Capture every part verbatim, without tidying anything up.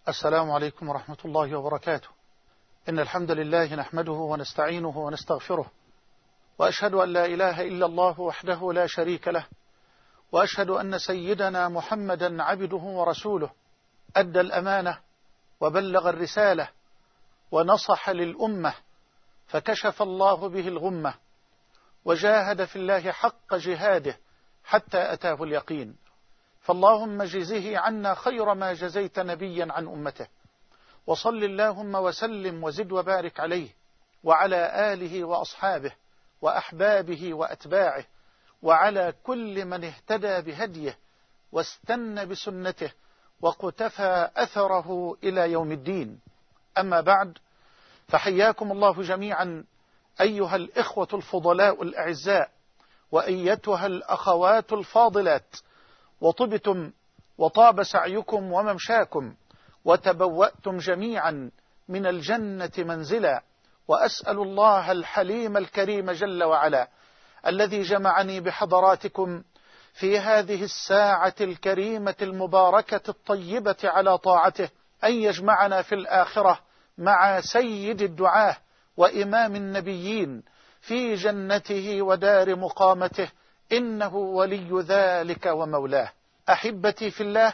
السلام عليكم ورحمة الله وبركاته. إن الحمد لله نحمده ونستعينه ونستغفره، وأشهد أن لا إله إلا الله وحده لا شريك له، وأشهد أن سيدنا محمدا عبده ورسوله، أدى الأمانة وبلغ الرسالة ونصح للأمة، فكشف الله به الغمة، وجاهد في الله حق جهاده حتى أتاه اليقين. فاللهم جزه عنا خير ما جزيت نبيا عن أمته، وصل اللهم وسلم وزد وبارك عليه وعلى آله وأصحابه وأحبابه وأتباعه، وعلى كل من اهتدى بهديه واستنى بسنته وقتفى أثره إلى يوم الدين. أما بعد، فحياكم الله جميعا أيها الإخوة الفضلاء الأعزاء، وأيتها الأخوات الفاضلات، وطبتم وطاب سعيكم وممشاكم، وتبوأتم جميعا من الجنة منزلا. وأسأل الله الحليم الكريم جل وعلا الذي جمعني بحضراتكم في هذه الساعة الكريمة المباركة الطيبة على طاعته أن يجمعنا في الآخرة مع سيد الدعاة وإمام النبيين في جنته ودار مقامته، إنه ولي ذلك ومولاه. أحبتي في الله،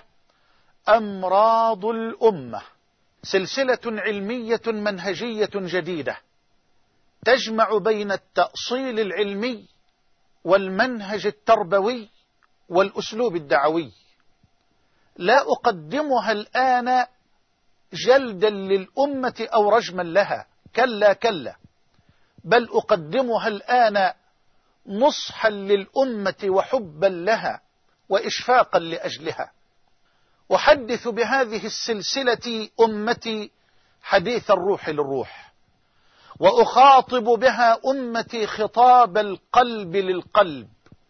أمراض الأمة سلسلة علمية منهجية جديدة تجمع بين التأصيل العلمي والمنهج التربوي والأسلوب الدعوي. لا أقدمها الآن جلدا للأمة أو رجما لها، كلا كلا، بل أقدمها الآن نصحا للأمة وحبا لها وإشفاقا لأجلها. أحدث بهذه السلسلة أمتي حديث الروح للروح، وأخاطب بها أمتي خطاب القلب للقلب،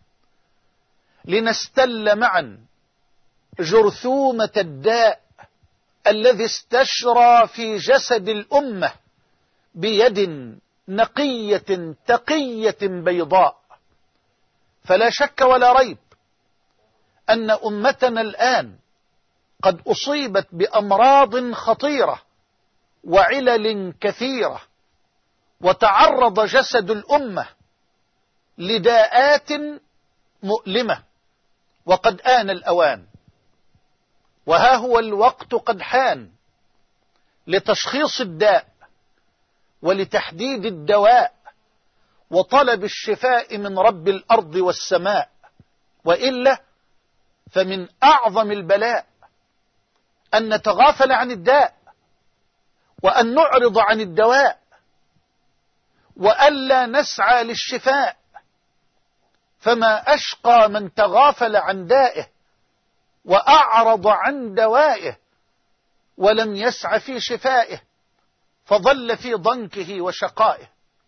لنستل معا جرثومة الداء الذي استشرى في جسد الأمة بيد نقية تقية بيضاء. فلا شك ولا ريب أن أمتنا الآن قد أصيبت بأمراض خطيرة وعلل كثيرة، وتعرض جسد الأمة لداءات مؤلمة، وقد آن الأوان، وها هو الوقت قد حان لتشخيص الداء ولتحديد الدواء وطلب الشفاء من رب الأرض والسماء. وإلا فمن أعظم البلاء أن نتغافل عن الداء، وأن نعرض عن الدواء، وألا نسعى للشفاء. فما أشقى من تغافل عن دائه وأعرض عن دوائه ولم يسعى في شفائه، فظل في ضنكه وشقائه.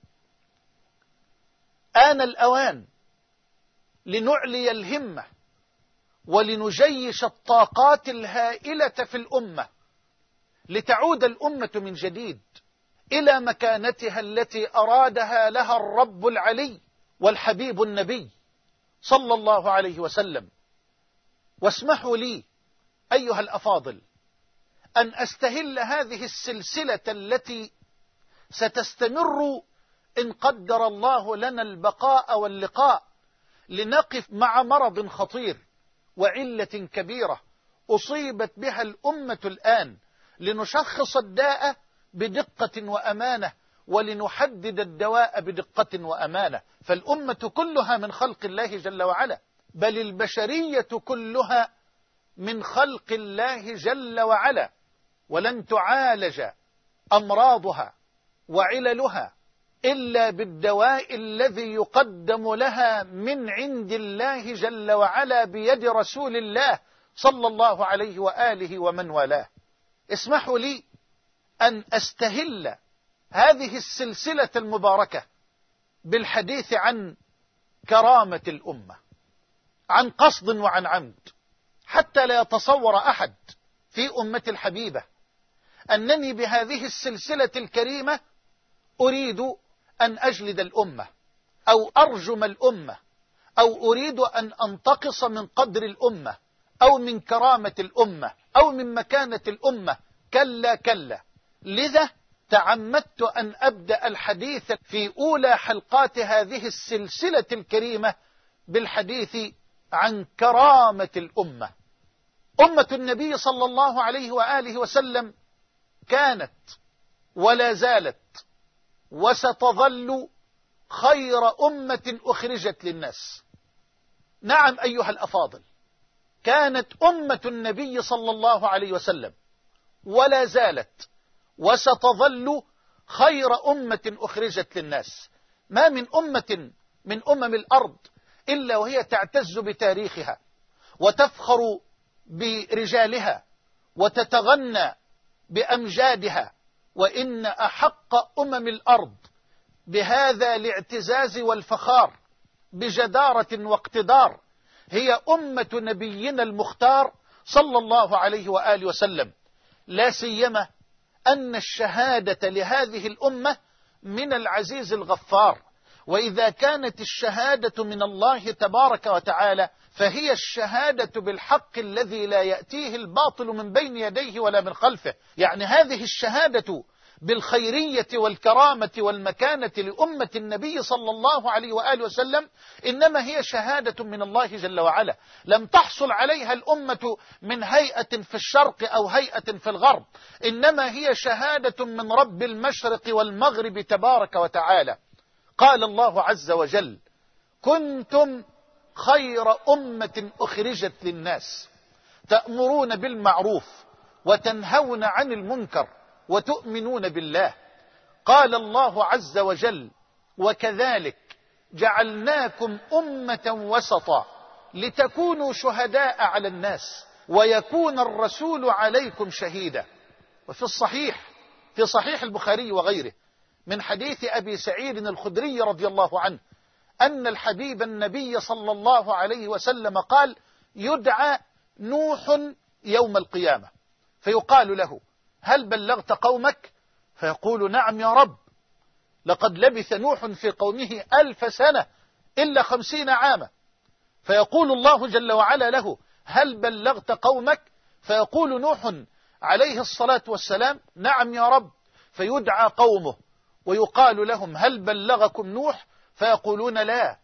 آن الأوان لنعلي الهمة ولنجيش الطاقات الهائلة في الأمة، لتعود الأمة من جديد إلى مكانتها التي أرادها لها الرب العلي والحبيب النبي صلى الله عليه وسلم. واسمحوا لي أيها الأفاضل أن أستهل هذه السلسلة التي ستستمر إن قدر الله لنا البقاء واللقاء، لنقف مع مرض خطير وعلة كبيرة أصيبت بها الأمة الآن، لنشخص الداء بدقة وأمانة، ولنحدد الدواء بدقة وأمانة. فالأمة كلها من خلق الله جل وعلا، بل البشرية كلها من خلق الله جل وعلا، ولن تعالج أمراضها وعللها إلا بالدواء الذي يقدم لها من عند الله جل وعلا بيد رسول الله صلى الله عليه وآله ومن والاه. اسمحوا لي أن أستهل هذه السلسلة المباركة بالحديث عن كرامة الأمة، عن قصد وعن عمد، حتى لا يتصور أحد في أمتي الحبيبة أنني بهذه السلسلة الكريمة أريد أن أجلد الأمة أو أرجم الأمة أو أريد أن أنتقص من قدر الأمة أو من كرامة الأمة أو من مكانة الأمة. كلا كلا. لذا تعمدت أن أبدأ الحديث في أولى حلقات هذه السلسلة الكريمة بالحديث عن كرامة الأمة. أمة النبي صلى الله عليه وآله وسلم كانت ولا زالت وستظل خير أمة أخرجت للناس. نعم أيها الأفاضل، كانت أمة النبي صلى الله عليه وسلم ولا زالت وستظل خير أمة أخرجت للناس. ما من أمة من أمم الأرض إلا وهي تعتز بتاريخها وتفخر برجالها وتتغنى بأمجادها، وإن أحق أمم الأرض بهذا الاعتزاز والفخار بجدارة واقتدار هي أمة نبينا المختار صلى الله عليه وآله وسلم، لا سيما أن الشهادة لهذه الأمة من العزيز الغفار. وإذا كانت الشهادة من الله تبارك وتعالى فهي الشهادة بالحق الذي لا يأتيه الباطل من بين يديه ولا من خلفه. يعني هذه الشهادة بالخيرية والكرامة والمكانة لأمة النبي صلى الله عليه وآله وسلم إنما هي شهادة من الله جل وعلا، لم تحصل عليها الأمة من هيئة في الشرق أو هيئة في الغرب، إنما هي شهادة من رب المشرق والمغرب تبارك وتعالى. قال الله عز وجل: كنتم خير أمة أخرجت للناس تأمرون بالمعروف وتنهون عن المنكر وتؤمنون بالله. قال الله عز وجل: وكذلك جعلناكم أمة وسطا لتكونوا شهداء على الناس ويكون الرسول عليكم شهيدا. وفي الصحيح في صحيح البخاري وغيره من حديث أبي سعيد الخدري رضي الله عنه أن الحبيب النبي صلى الله عليه وسلم قال: يدعى نوح يوم القيامة فيقال له: هل بلغت قومك؟ فيقول: نعم يا رب، لقد لبث نوح في قومه ألف سنة إلا خمسين عاما. فيقول الله جل وعلا له: هل بلغت قومك؟ فيقول نوح عليه الصلاة والسلام: نعم يا رب. فيدعى قومه ويقال لهم: هل بلغكم نوح؟ فيقولون: لا،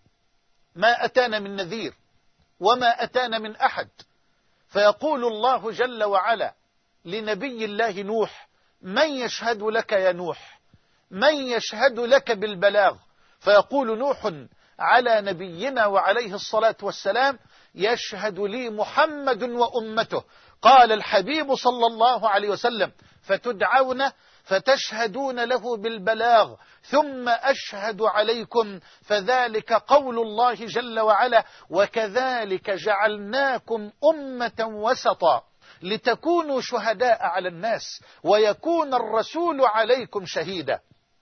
ما أتانا من نذير وما أتانا من أحد. فيقول الله جل وعلا لنبي الله نوح: من يشهد لك يا نوح؟ من يشهد لك بالبلاغ؟ فيقول نوح على نبينا وعليه الصلاة والسلام: يشهد لي محمد وأمته. قال الحبيب صلى الله عليه وسلم: فتدعون فتشهدون له بالبلاغ ثم أشهد عليكم، فذلك قول الله جل وعلا: وكذلك جعلناكم أمة وسطا لتكونوا شهداء على الناس ويكون الرسول عليكم شهيدا.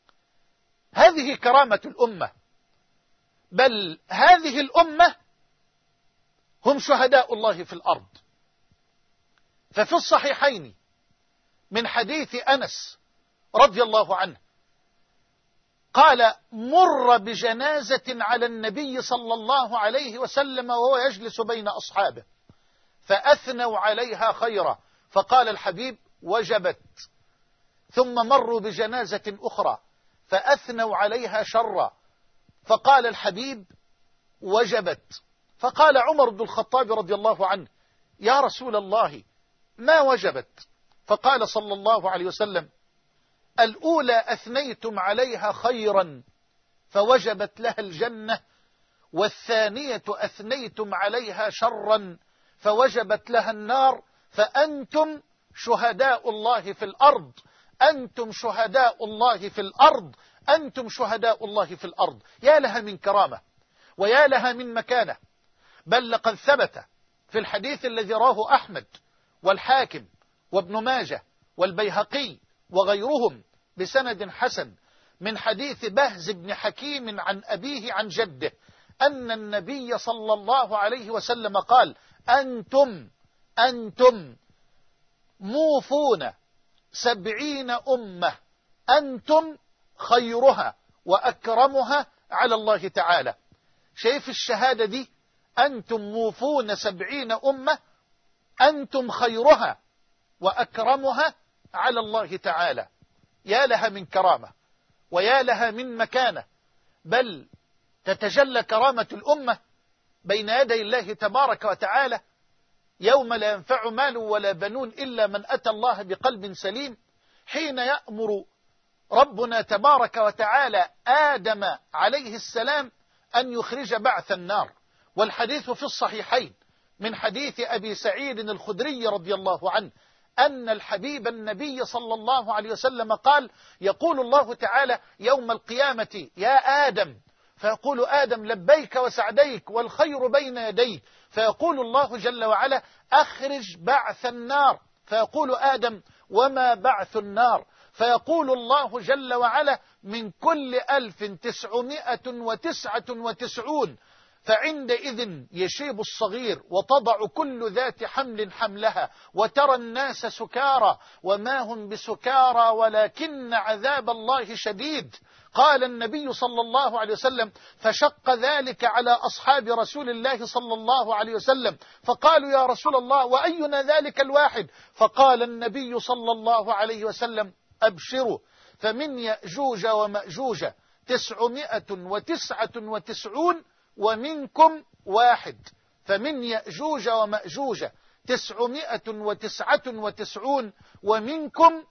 هذه كرامة الأمة، بل هذه الأمة هم شهداء الله في الأرض. ففي الصحيحين من حديث أنس رضي الله عنه قال: مر بجنازة على النبي صلى الله عليه وسلم وهو يجلس بين أصحابه فأثنوا عليها خيرا، فقال الحبيب: وجبت. ثم مروا بجنازة أخرى فأثنوا عليها شرا، فقال الحبيب: وجبت. فقال عمر بن الخطاب رضي الله عنه: يا رسول الله، ما وجبت؟ فقال صلى الله عليه وسلم: الأولى أثنيتم عليها خيرا فوجبت لها الجنة، والثانية أثنيتم عليها شرا فوجبت لها النار، فأنتم شهداء الله في الأرض، أنتم شهداء الله في الأرض، أنتم شهداء الله في الأرض. يا لها من كرامة ويا لها من مكانة. بل لقد ثبت في الحديث الذي راه أحمد والحاكم وابن ماجه والبيهقي وغيرهم بسند حسن من حديث بهز بن حكيم عن أبيه عن جده أن النبي صلى الله عليه وسلم قال: أنتم أنتم موفون سبعين أمة، أنتم خيرها وأكرمها على الله تعالى. شايف الشهادة دي؟ أنتم موفون سبعين أمة، أنتم خيرها وأكرمها على الله تعالى. يا لها من كرامة ويا لها من مكانة، بل تتجلى كرامة الأمة بين يدي الله تبارك وتعالى يوم لا ينفع مال ولا بنون إلا من أتى الله بقلب سليم، حين يأمر ربنا تبارك وتعالى آدم عليه السلام أن يخرج بعث النار. والحديث في الصحيحين من حديث أبي سعيد الخدري رضي الله عنه أن الحبيب النبي صلى الله عليه وسلم قال: يقول الله تعالى يوم القيامة: يا آدم، فيقول آدم: لبيك وسعديك والخير بين يديك، فيقول الله جل وعلا: أخرج بعث النار، فيقول آدم: وما بعث النار؟ فيقول الله جل وعلا: من كل ألف تسعمائة وتسعة وتسعون. فعندئذ يشيب الصغير وتضع كل ذات حمل حملها وترى الناس سكارى وما هم بسكارى ولكن عذاب الله شديد. قال النبي صلى الله عليه وسلم: فشق ذلك على أصحاب رسول الله صلى الله عليه وسلم، فقالوا: يا رسول الله وأينا ذلك الواحد؟ فقال النبي صلى الله عليه وسلم: أبشروا، فمن يأجوج ومأجوج تسعمائة وتسعة وتسعون ومنكم واحد. فمن يأجوج ومأجوج تسعمائة وتسعة وتسعون ومنكم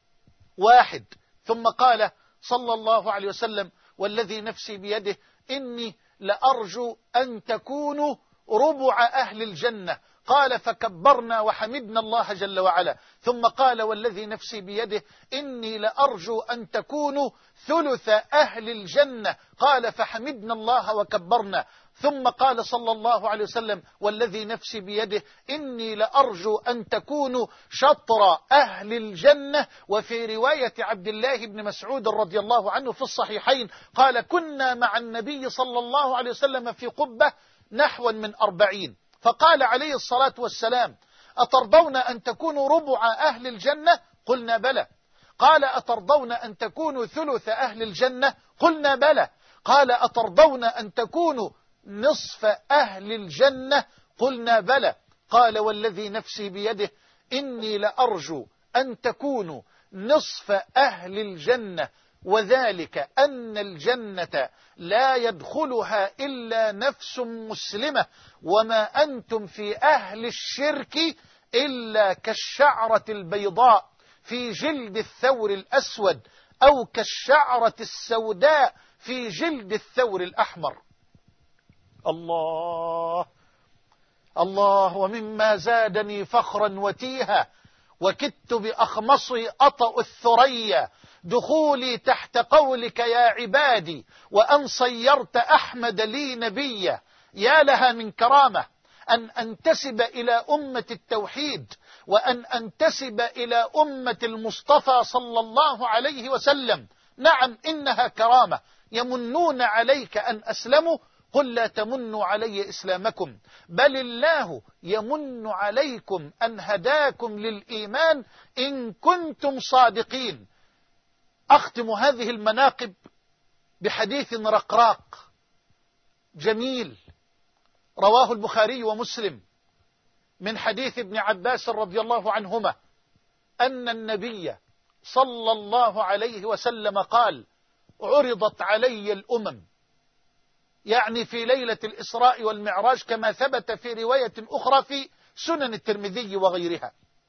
واحد. ثم قال صلى الله عليه وسلم: والذي نفسي بيده إني لأرجو أن تكونوا ربع أهل الجنة. قال: فكبرنا وحمدنا الله جل وعلا. ثم قال: والذي نفسي بيده إني لأرجو أن تكونوا ثلث أهل الجنة. قال: فحمدنا الله وكبرنا. ثم قال صلى الله عليه وسلم: والذي نفسي بيده إني لأرجو أن تكونوا شطر أهل الجنة. وفي رواية عبد الله بن مسعود رضي الله عنه في الصحيحين قال: كنا مع النبي صلى الله عليه وسلم في قبة نحو من أربعين، فقال عليه الصلاة والسلام: أترضون أن تكونوا ربع أهل الجنة؟ قلنا بلى. قال: أترضون أن تكونوا ثلث أهل الجنة؟ قلنا بلى. قال: أترضون أن تكونوا نصف أهل الجنة؟ قلنا بلى. قال: والذي نفسي بيده إني لأرجو أن تكونوا نصف أهل الجنة، وذلك أن الجنة لا يدخلها إلا نفس مسلمة، وما أنتم في أهل الشرك إلا كالشعرة البيضاء في جلد الثور الأسود، أو كالشعرة السوداء في جلد الثور الأحمر. الله الله. ومما زادني فخرا وتيها وكدت بأخمصي أطأ الثريا دخولي تحت قولك يا عبادي، وأن صيرت أحمد لي نبيا. يا لها من كرامة أن أنتسب إلى أمة التوحيد، وأن أنتسب إلى أمة المصطفى صلى الله عليه وسلم. نعم، إنها كرامة. يمنون عليك أن أسلموا، قل لا تمنوا علي إسلامكم، بل الله يمن عليكم أن هداكم للإيمان إن كنتم صادقين. أختم هذه المناقب بحديث رقراق جميل رواه البخاري ومسلم من حديث ابن عباس رضي الله عنهما أن النبي صلى الله عليه وسلم قال: عرضت علي الأمم، يعني في ليلة الإسراء والمعراج، كما ثبت في رواية أخرى في سنن الترمذي وغيرها.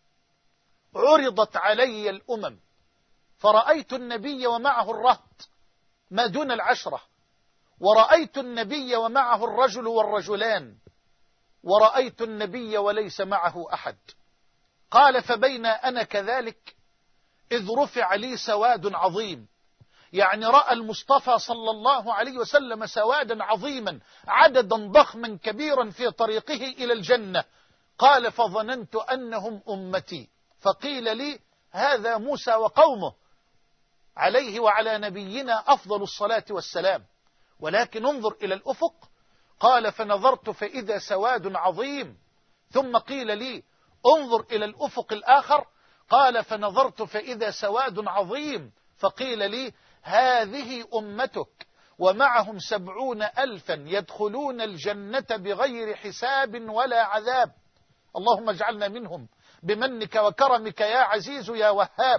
عرضت علي الأمم فرأيت النبي ومعه الرهط ما دون العشرة، ورأيت النبي ومعه الرجل والرجلان، ورأيت النبي وليس معه أحد. قال: فبين أنا كذلك إذ رفع لي سواد عظيم، يعني رأى المصطفى صلى الله عليه وسلم سوادا عظيما، عددا ضخما كبيرا في طريقه إلى الجنة. قال: فظننت أنهم أمتي، فقيل لي: هذا موسى وقومه عليه وعلى نبينا أفضل الصلاة والسلام، ولكن انظر إلى الأفق. قال: فنظرت فإذا سواد عظيم، ثم قيل لي: انظر إلى الأفق الآخر. قال: فنظرت فإذا سواد عظيم، فقيل لي: هذه أمتك ومعهم سبعون ألفا يدخلون الجنة بغير حساب ولا عذاب. اللهم اجعلنا منهم بمنك وكرمك يا عزيز يا وهاب.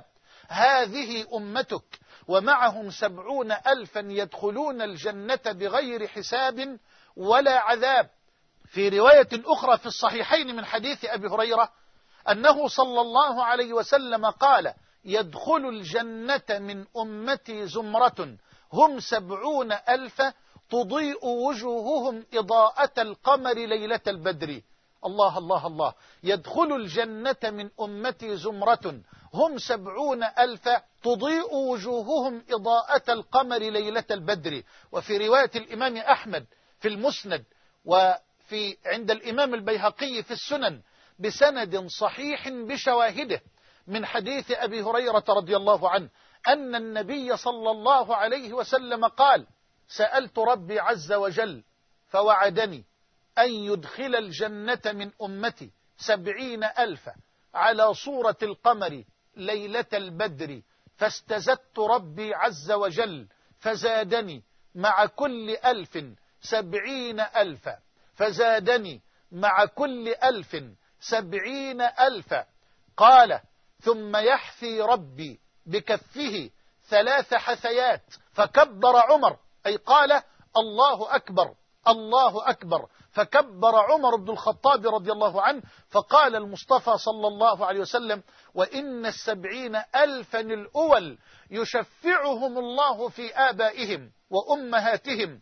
هذه أمتك ومعهم سبعون ألفا يدخلون الجنة بغير حساب ولا عذاب. في رواية أخرى في الصحيحين من حديث أبي هريرة أنه صلى الله عليه وسلم قال: يدخل الجنة من أمتي زمرة هم سبعون ألفا تضيء وجوههم إضاءة القمر ليلة البدر. الله الله الله. يدخل الجنة من أمتي زمرة هم سبعون ألفا تضيء وجوههم إضاءة القمر ليلة البدر. وفي رواية الإمام أحمد في المسند وفي عند الإمام البيهقي في السنن بسند صحيح بشواهده من حديث أبي هريرة رضي الله عنه أن النبي صلى الله عليه وسلم قال: سألت ربي عز وجل فوعدني أن يدخل الجنة من أمتي سبعين ألفا على صورة القمر ليلة البدر، فاستزدت ربي عز وجل فزادني مع كل ألف سبعين ألفا، فزادني مع كل ألف سبعين ألفا. قال: ثم يحثي ربي بكفه ثلاث حثيات، فكبر عمر، أي قال: الله أكبر الله أكبر، فكبر عمر بن الخطاب رضي الله عنه، فقال المصطفى صلى الله عليه وسلم: وإن السبعين ألفا الأول يشفعهم الله في آبائهم وأمهاتهم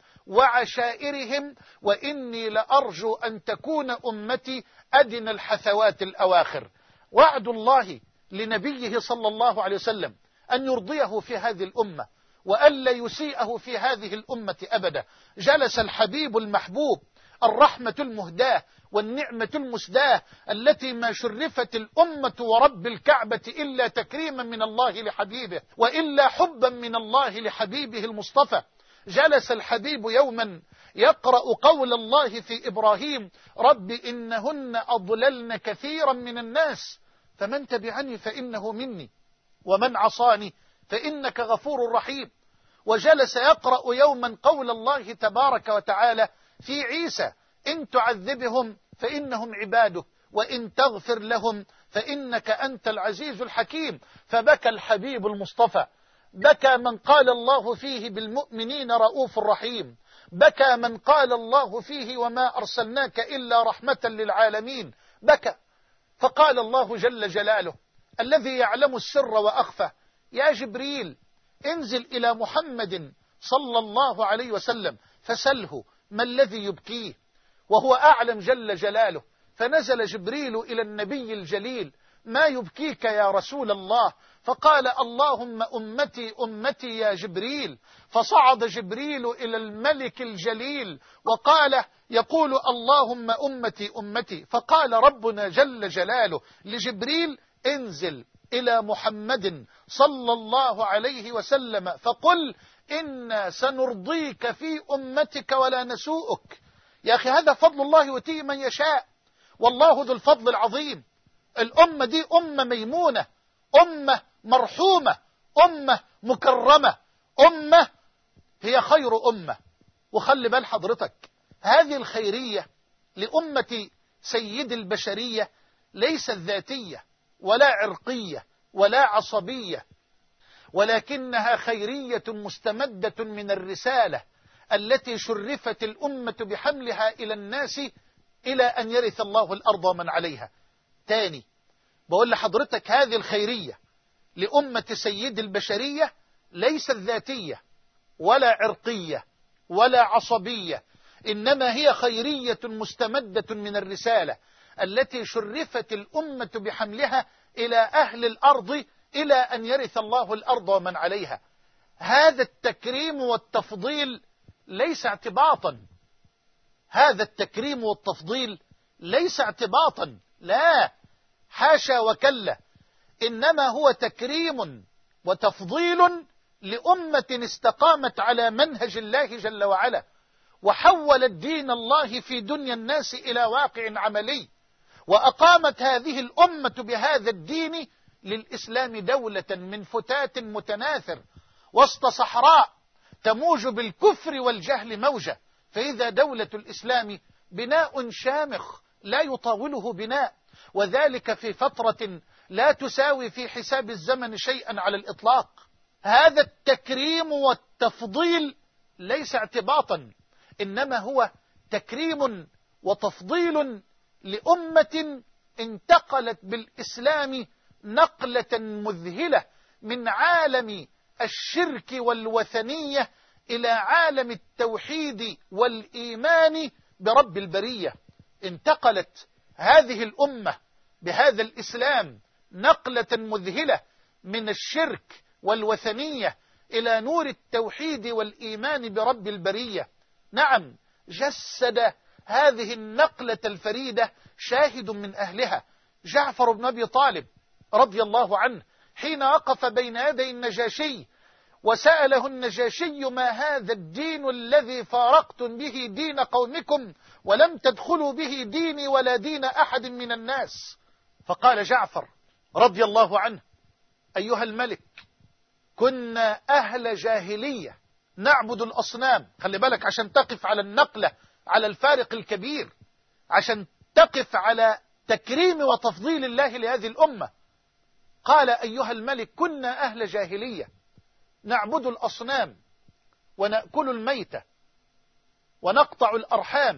وعشائرهم، وإني لأرجو أن تكون أمتي أدنى الحثوات الأواخر. وعد الله لنبيه صلى الله عليه وسلم أن يرضيه في هذه الأمة وألا يسيئه في هذه الأمة أبدا. جلس الحبيب المحبوب الرحمة المهداة والنعمة المسداة التي ما شرفت الأمة ورب الكعبة إلا تكريما من الله لحبيبه وإلا حبا من الله لحبيبه المصطفى. جلس الحبيب يوما يقرأ قول الله في إبراهيم: رب إنهن أضللن كثيرا من الناس فمن تبعني فإنه مني ومن عصاني فإنك غفور رحيم. وجلس يقرأ يوما قول الله تبارك وتعالى في عيسى: إن تعذبهم فإنهم عبادك وإن تغفر لهم فإنك أنت العزيز الحكيم. فبكى الحبيب المصطفى، بكى من قال الله فيه بالمؤمنين رؤوف رحيم، بكى من قال الله فيه وما أرسلناك إلا رحمة للعالمين، بكى. فقال الله جل جلاله الذي يعلم السر وأخفى: يا جبريل انزل إلى محمد صلى الله عليه وسلم فسله ما الذي يبكيه، وهو أعلم جل جلاله. فنزل جبريل إلى النبي الجليل: ما يبكيك يا رسول الله؟ فقال: اللهم أمتي أمتي يا جبريل. فصعد جبريل إلى الملك الجليل وقال يقول: اللهم أمتي أمتي. فقال ربنا جل جلاله لجبريل: انزل إلى محمد صلى الله عليه وسلم فقل إنا سنرضيك في أمتك ولا نسوءك. يا أخي هذا فضل الله يؤتيه من يشاء، والله ذو الفضل العظيم. الأمة دي أمة ميمونة، أمة مرحومة، أمة مكرمة، أمة هي خير أمة. وخلي بال حضرتك، هذه الخيرية لأمة سيد البشرية ليست ذاتية ولا عرقية ولا عصبية، ولكنها خيرية مستمدة من الرسالة التي شرفت الأمة بحملها إلى الناس إلى أن يرث الله الأرض ومن عليها. تاني بقول لحضرتك، هذه الخيرية لأمة سيد البشرية ليست ذاتية ولا عرقية ولا عصبية، إنما هي خيرية مستمدة من الرسالة التي شرفت الأمة بحملها إلى أهل الأرض إلى أن يرث الله الأرض ومن عليها. هذا التكريم والتفضيل ليس اعتباطا، هذا التكريم والتفضيل ليس اعتباطا، لا حاشا وكلا، إنما هو تكريم وتفضيل لأمة استقامت على منهج الله جل وعلا، وحولت دين الله في دنيا الناس إلى واقع عملي، وأقامت هذه الأمة بهذا الدين للإسلام دولة من فتات متناثر وسط صحراء تموج بالكفر والجهل موجة. فإذا دولة الإسلام بناء شامخ لا يطاوله بناء، وذلك في فترة لا تساوي في حساب الزمن شيئا على الإطلاق. هذا التكريم والتفضيل ليس اعتباطا، إنما هو تكريم وتفضيل لأمة انتقلت بالإسلام نقلة مذهلة من عالم الشرك والوثنية إلى عالم التوحيد والإيمان برب البرية. انتقلت هذه الأمة بهذا الإسلام نقلة مذهلة من الشرك والوثنية إلى نور التوحيد والإيمان برب البرية. نعم، جسد هذه النقلة الفريدة شاهد من أهلها جعفر بن أبي طالب رضي الله عنه، حين وقف بين يدي النجاشي وسأله النجاشي: ما هذا الدين الذي فارقتم به دين قومكم ولم تدخلوا به ديني ولا دين أحد من الناس؟ فقال جعفر رضي الله عنه: أيها الملك، كنا أهل جاهلية نعبد الأصنام. خلي بالك عشان تقف على النقلة، على الفارق الكبير، عشان تقف على تكريم وتفضيل الله لهذه الأمة. قال: أيها الملك، كنا أهل جاهلية نعبد الأصنام ونأكل الميتة ونقطع الأرحام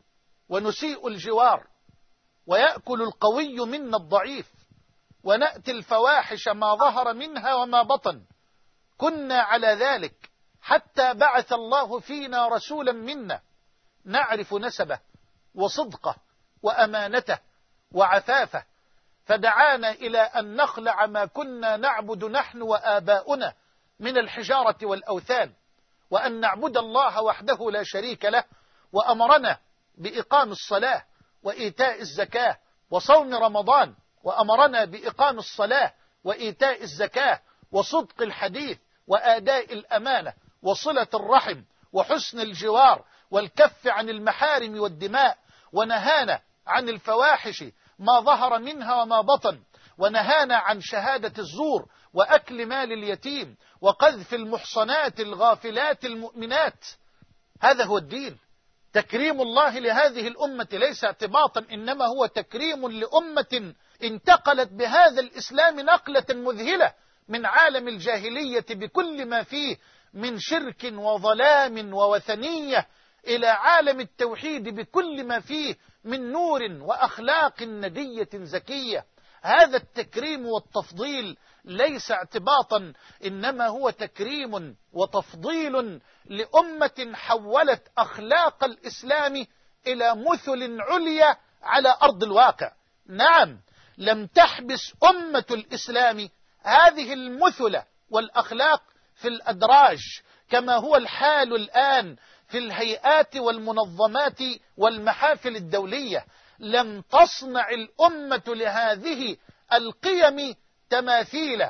ونسيء الجوار ويأكل القوي منا الضعيف ونأتي الفواحش ما ظهر منها وما بطن. كنا على ذلك حتى بعث الله فينا رسولا منا نعرف نسبه وصدقه وأمانته وعفافه، فدعانا إلى أن نخلع ما كنا نعبد نحن وآباؤنا من الحجارة والأوثان، وأن نعبد الله وحده لا شريك له، وأمرنا بإقام الصلاة وإيتاء الزكاة وصوم رمضان، وأمرنا بإقام الصلاة وإيتاء الزكاة وصدق الحديث وآداء الأمانة وصلة الرحم وحسن الجوار والكف عن المحارم والدماء، ونهانا عن الفواحش ما ظهر منها وما بطن، ونهانا عن شهادة الزور وأكل مال اليتيم وقذف المحصنات الغافلات المؤمنات. هذا هو الدين. تكريم الله لهذه الأمة ليس اعتباطا، إنما هو تكريم لأمة انتقلت بهذا الإسلام نقلة مذهلة من عالم الجاهلية بكل ما فيه من شرك وظلام ووثنية إلى عالم التوحيد بكل ما فيه من نور وأخلاق ندية زكية. هذا التكريم والتفضيل ليس اعتباطا، إنما هو تكريم وتفضيل لأمة حولت أخلاق الإسلام إلى مثل عليا على أرض الواقع. نعم، لم تحبس أمة الإسلام هذه المثل والأخلاق في الأدراج كما هو الحال الآن في الهيئات والمنظمات والمحافل الدولية. لم تصنع الأمة لهذه القيم تماثيل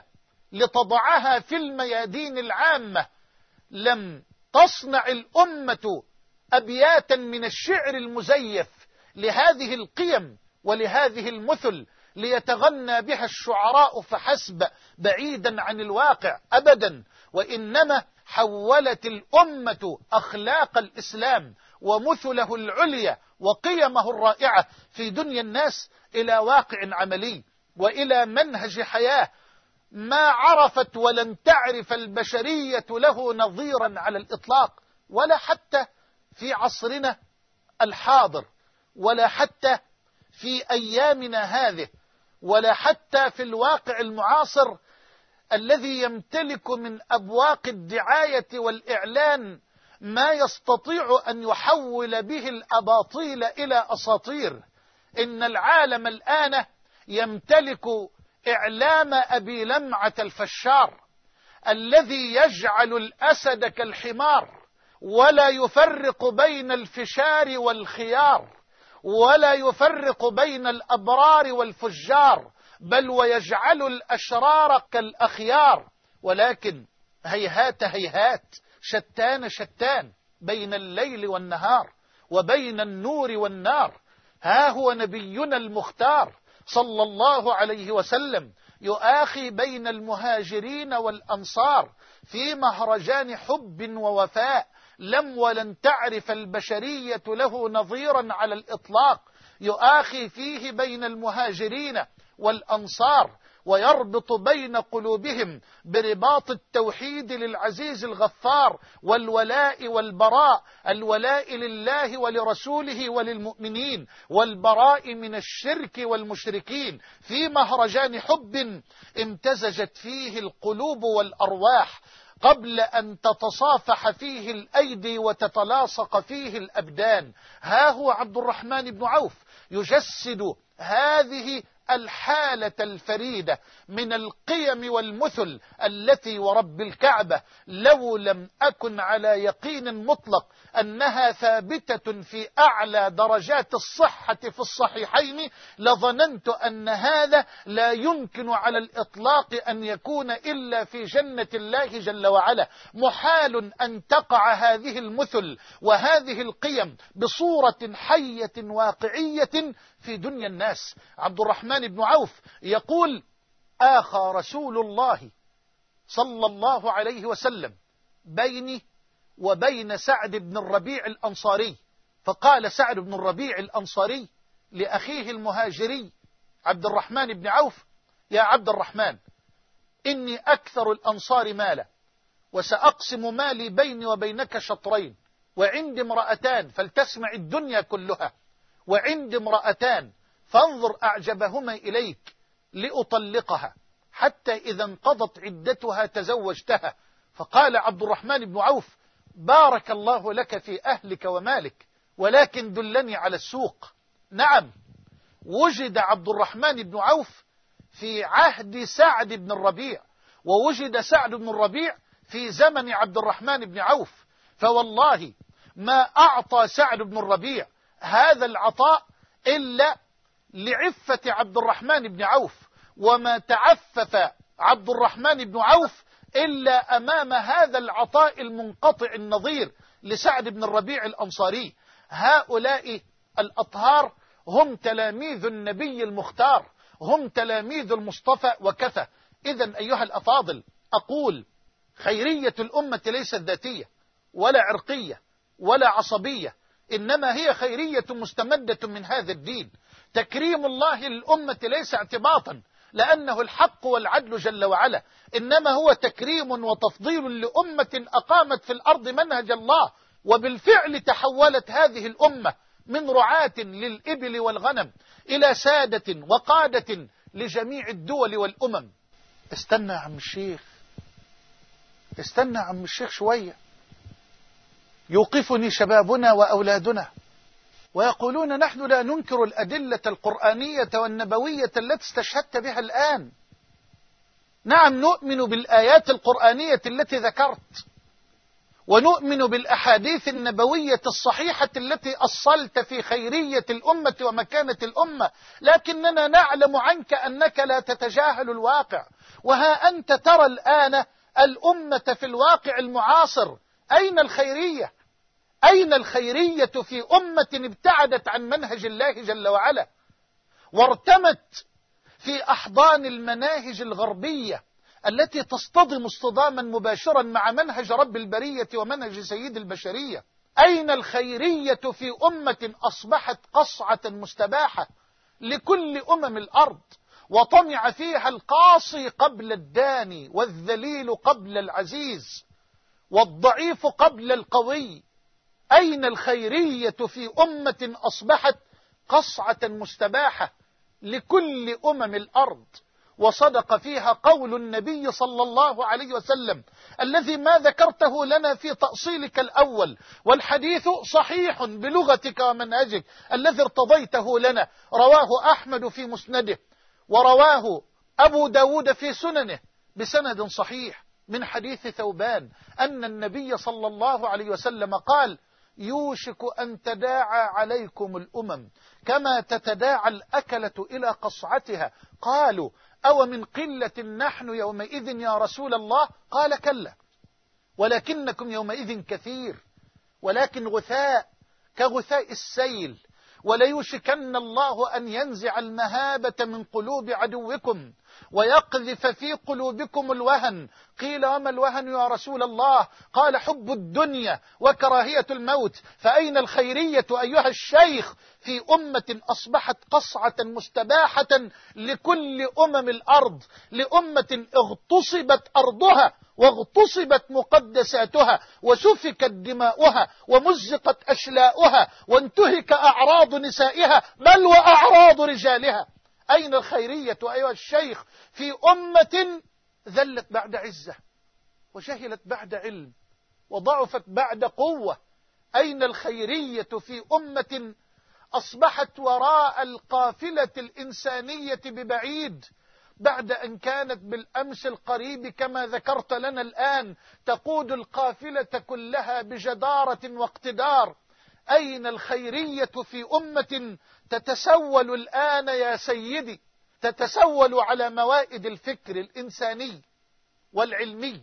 لتضعها في الميادين العامة. لم تصنع الأمة أبياتا من الشعر المزيف لهذه القيم ولهذه المثل ليتغنى بها الشعراء فحسب بعيدا عن الواقع أبدا، وإنما حولت الأمة أخلاق الإسلام ومثله العليا وقيمه الرائعة في دنيا الناس إلى واقع عملي وإلى منهج حياة ما عرفت ولن تعرف البشرية له نظيرا على الإطلاق، ولا حتى في عصرنا الحاضر، ولا حتى في أيامنا هذه، ولا حتى في الواقع المعاصر الذي يمتلك من أبواق الدعاية والإعلان ما يستطيع أن يحول به الأباطيل إلى أساطير. إن العالم الآن يمتلك إعلام أبي لمعة الفشار الذي يجعل الأسد كالحمار ولا يفرق بين الفشار والخيار، ولا يفرق بين الأبرار والفجار، بل ويجعل الأشرار كالأخيار. ولكن هيهات هيهات، شتان شتان بين الليل والنهار وبين النور والنار. ها هو نبينا المختار صلى الله عليه وسلم يؤاخي بين المهاجرين والأنصار في مهرجان حب ووفاء لم ولن تعرف البشرية له نظيرا على الإطلاق. يؤاخي فيه بين المهاجرين والأنصار ويربط بين قلوبهم برباط التوحيد للعزيز الغفار والولاء والبراء، الولاء لله ولرسوله وللمؤمنين، والبراء من الشرك والمشركين، في مهرجان حب امتزجت فيه القلوب والأرواح قبل أن تتصافح فيه الأيدي وتتلاصق فيه الأبدان. ها هو عبد الرحمن بن عوف يجسد هذه الحالة الفريدة من القيم والمثل التي ورب الكعبة لو لم أكن على يقين مطلق أنها ثابتة في أعلى درجات الصحة في الصحيحين لظننت أن هذا لا يمكن على الإطلاق أن يكون إلا في جنة الله جل وعلا. محال أن تقع هذه المثل وهذه القيم بصورة حية واقعية في دنيا الناس. عبد الرحمن بن عوف يقول: آخى رسول الله صلى الله عليه وسلم بيني وبين سعد بن الربيع الأنصاري. فقال سعد بن الربيع الأنصاري لأخيه المهاجري عبد الرحمن بن عوف: يا عبد الرحمن، إني أكثر الأنصار مالا، وسأقسم مالي بيني وبينك شطرين، وعندي امرأتان فلتسمع الدنيا كلها، وعندي امرأتان فانظر أعجبهما إليك لأطلقها، حتى إذا انقضت عدتها تزوجتها. فقال عبد الرحمن بن عوف: بارك الله لك في أهلك ومالك، ولكن دلني على السوق. نعم، وجد عبد الرحمن بن عوف في عهد سعد بن الربيع، ووجد سعد بن الربيع في زمن عبد الرحمن بن عوف، فوالله ما أعطى سعد بن الربيع هذا العطاء إلا لعفة عبد الرحمن بن عوف، وما تعفف عبد الرحمن بن عوف إلا أمام هذا العطاء المنقطع النظير لسعد بن الربيع الأنصاري. هؤلاء الأطهار هم تلاميذ النبي المختار، هم تلاميذ المصطفى وكفى. إذن أيها الأفاضل، أقول: خيرية الأمة ليست ذاتية ولا عرقية ولا عصبية، إنما هي خيرية مستمدة من هذا الدين. تكريم الله للأمة ليس اعتباطا لأنه الحق والعدل جل وعلا، إنما هو تكريم وتفضيل لأمة أقامت في الأرض منهج الله، وبالفعل تحولت هذه الأمة من رعاة للإبل والغنم إلى سادة وقادة لجميع الدول والأمم. استنى يا عم الشيخ، استنى يا عم الشيخ شوية. يوقفني شبابنا وأولادنا ويقولون: نحن لا ننكر الأدلة القرآنية والنبوية التي استشهدت بها الآن. نعم، نؤمن بالآيات القرآنية التي ذكرت، ونؤمن بالأحاديث النبوية الصحيحة التي أصلت في خيرية الأمة ومكانة الأمة، لكننا نعلم عنك أنك لا تتجاهل الواقع. وها أنت ترى الآن الأمة في الواقع المعاصر. أين الخيرية؟ أين الخيرية في أمة ابتعدت عن منهج الله جل وعلا وارتمت في أحضان المناهج الغربية التي تصطدم اصطداما مباشرا مع منهج رب البرية ومنهج سيد البشرية؟ أين الخيرية في أمة أصبحت قصعة مستباحة لكل أمم الأرض، وطمع فيها القاصي قبل الداني، والذليل قبل العزيز، والضعيف قبل القوي؟ أين الخيرية في أمة أصبحت قصعة مستباحة لكل أمم الأرض، وصدق فيها قول النبي صلى الله عليه وسلم الذي ما ذكرته لنا في تأصيلك الأول، والحديث صحيح بلغتك ومنهجك الذي ارتضيته لنا. رواه أحمد في مسنده، ورواه أبو داود في سننه بسند صحيح من حديث ثوبان أن النبي صلى الله عليه وسلم قال: يوشك أن تداعى عليكم الأمم كما تتداعى الأكلة إلى قصعتها. قالوا: أو من قلة نحن يومئذ يا رسول الله؟ قال: كلا، ولكنكم يومئذ كثير، ولكن غثاء كغثاء السيل. وليوشكن الله أن ينزع المهابة من قلوب عدوكم ويقذف في قلوبكم الوهن. قيل وما الوهن يا رسول الله؟ قال حب الدنيا وكراهية الموت. فأين الخيرية أيها الشيخ في أمة أصبحت قصعة مستباحة لكل أمم الأرض، لأمة اغتصبت أرضها واغتصبت مقدساتها وسفكت دماؤها ومزقت أشلاؤها وانتهك أعراض نسائها بل وأعراض رجالها؟ أين الخيرية أيها الشيخ في أمة ذلت بعد عزة وجهلت بعد علم وضعفت بعد قوة؟ أين الخيرية في أمة أصبحت وراء القافلة الإنسانية ببعيد، بعد أن كانت بالأمس القريب كما ذكرت لنا الآن تقود القافلة كلها بجدارة واقتدار؟ أين الخيرية في أمة تتسول الآن يا سيدي، تتسول على موائد الفكر الإنساني والعلمي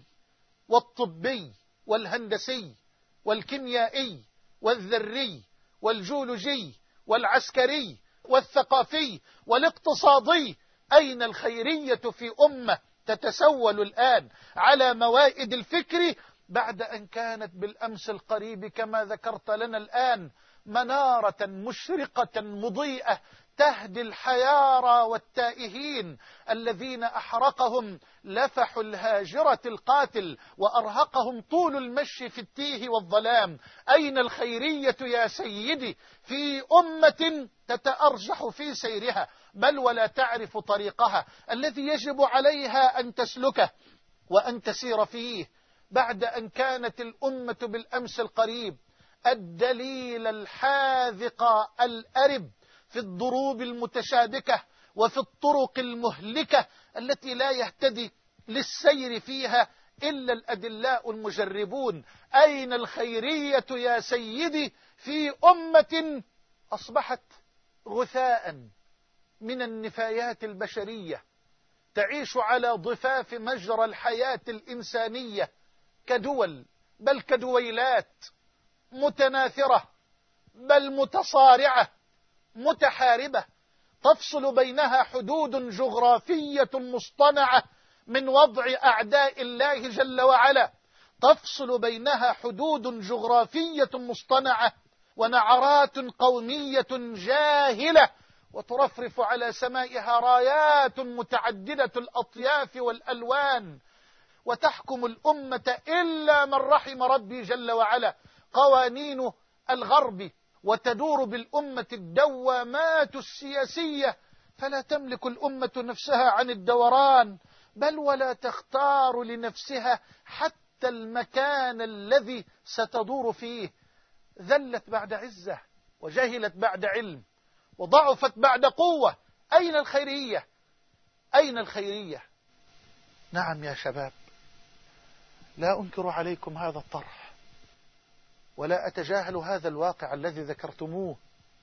والطبي والهندسي والكيميائي والذري والجيولوجي والعسكري والثقافي والاقتصادي؟ أين الخيرية في أمة تتسول الآن على موائد الفكر بعد أن كانت بالأمس القريب كما ذكرت لنا الآن منارة مشرقة مضيئة تهدي الحيارى والتائهين الذين أحرقهم لفح الهاجرة القاتل وأرهقهم طول المشي في التيه والظلام؟ أين الخيرية يا سيدي في أمة تتأرجح في سيرها بل ولا تعرف طريقها الذي يجب عليها أن تسلكه وأن تسير فيه، بعد أن كانت الأمة بالأمس القريب الدليل الحاذق الأرب في الضروب المتشابكة وفي الطرق المهلكة التي لا يهتدي للسير فيها إلا الأدلاء المجربون؟ أين الخيرية يا سيدي في أمة أصبحت غثاء من النفايات البشرية تعيش على ضفاف مجرى الحياة الإنسانية كدول بل كدويلات متناثرة بل متصارعة متحاربة تفصل بينها حدود جغرافية مصطنعة من وضع أعداء الله جل وعلا، تفصل بينها حدود جغرافية مصطنعة ونعرات قومية جاهلة، وترفرف على سمائها رايات متعددة الأطياف والألوان، وتحكم الأمة إلا من رحم ربي جل وعلا قوانين الغرب، وتدور بالأمة الدوامات السياسية، فلا تملك الأمة نفسها عن الدوران بل ولا تختار لنفسها حتى المكان الذي ستدور فيه. ذلت بعد عزة وجهلت بعد علم وضعفت بعد قوة. أين الخيرية؟ أين الخيرية؟ نعم يا شباب، لا أنكر عليكم هذا الطرح ولا أتجاهل هذا الواقع الذي ذكرتموه،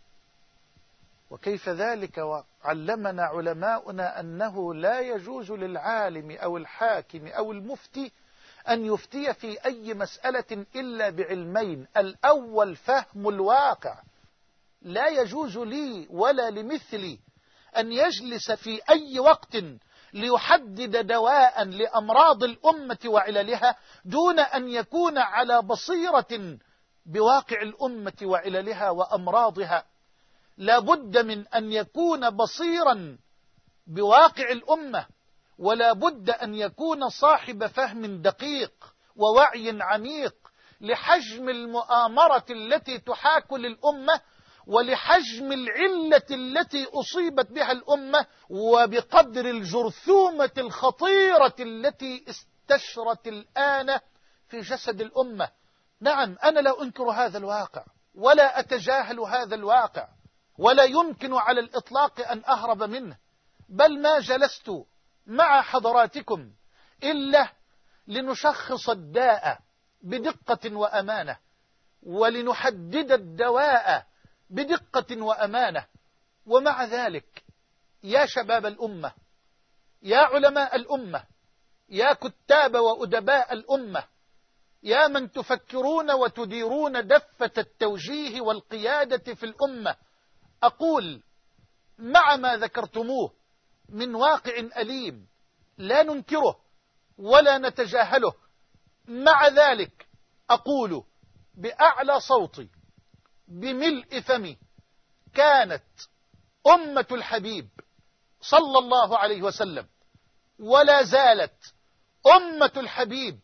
وكيف ذلك وعلمنا علماؤنا أنه لا يجوز للعالم أو الحاكم أو المفتي أن يفتي في أي مسألة إلا بعلمين: الأول فهم الواقع، لا يجوز لي ولا لمثلي أن يجلس في أي وقت ليحدد دواء لأمراض الأمة وعللها دون أن يكون على بصيرة بواقع الأمة وعللها وأمراضها. لا بد من أن يكون بصيرا بواقع الأمة، ولا بد أن يكون صاحب فهم دقيق ووعي عميق لحجم المؤامرة التي تحاك للأمة ولحجم العلة التي أصيبت بها الأمة وبقدر الجرثومة الخطيرة التي استشرت الآن في جسد الأمة. نعم، أنا لا أنكر هذا الواقع ولا أتجاهل هذا الواقع، ولا يمكن على الإطلاق أن أهرب منه، بل ما جلست مع حضراتكم إلا لنشخص الداء بدقة وأمانة، ولنحدد الدواء بدقة وأمانة. ومع ذلك يا شباب الأمة، يا علماء الأمة، يا كتاب وأدباء الأمة، يا من تفكرون وتديرون دفة التوجيه والقيادة في الأمة، أقول مع ما ذكرتموه من واقع أليم لا ننكره ولا نتجاهله. مع ذلك أقول بأعلى صوتي بملء فمي: كانت أمة الحبيب صلى الله عليه وسلم ولا زالت أمة الحبيب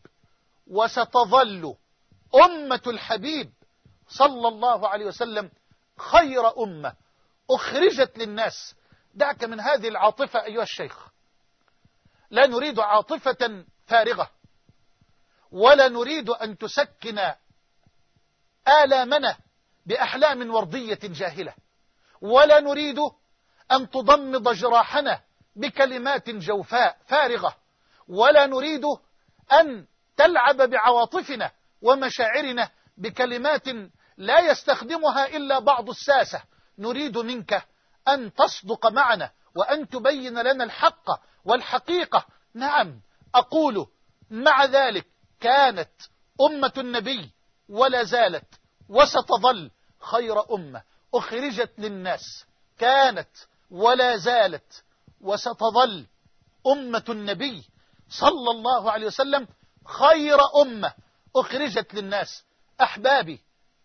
وستظل أمة الحبيب صلى الله عليه وسلم خير أمة أخرجت للناس. دعك من هذه العاطفة أيها الشيخ، لا نريد عاطفة فارغة، ولا نريد أن تسكن آلامنا بأحلام وردية جاهلة، ولا نريد أن تضمد جراحنا بكلمات جوفاء فارغة، ولا نريد أن تلعب بعواطفنا ومشاعرنا بكلمات لا يستخدمها إلا بعض الساسة. نريد منك أن تصدق معنا وأن تبين لنا الحق والحقيقة. نعم، أقول مع ذلك: كانت أمة النبي ولا زالت وستظل خير أمة أخرجت للناس. كانت ولا زالت وستظل أمة النبي صلى الله عليه وسلم خير أمة أخرجت للناس. أحبابي،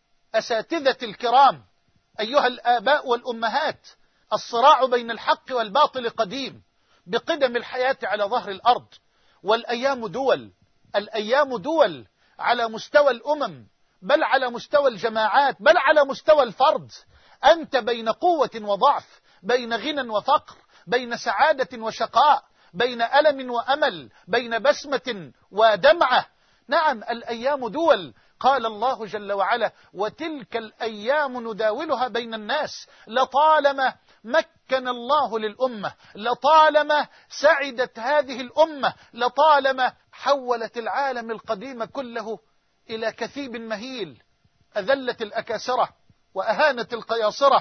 أساتذتي الكرام، أيها الآباء والأمهات، الصراع بين الحق والباطل قديم بقدم الحياة على ظهر الأرض، والأيام دول، الأيام دول على مستوى الأمم، بل على مستوى الجماعات، بل على مستوى الفرد. أنت بين قوة وضعف، بين غنى وفقر، بين سعادة وشقاء، بين ألم وأمل، بين بسمة ودمعة. نعم، الأيام دول. قال الله جل وعلا: وتلك الأيام نداولها بين الناس. لطالما مكن الله للأمة، لطالما سعدت هذه الأمة، لطالما حولت العالم القديم كله إلى كثيب مهيل، أذلت الأكاسرة وأهانت القياصرة،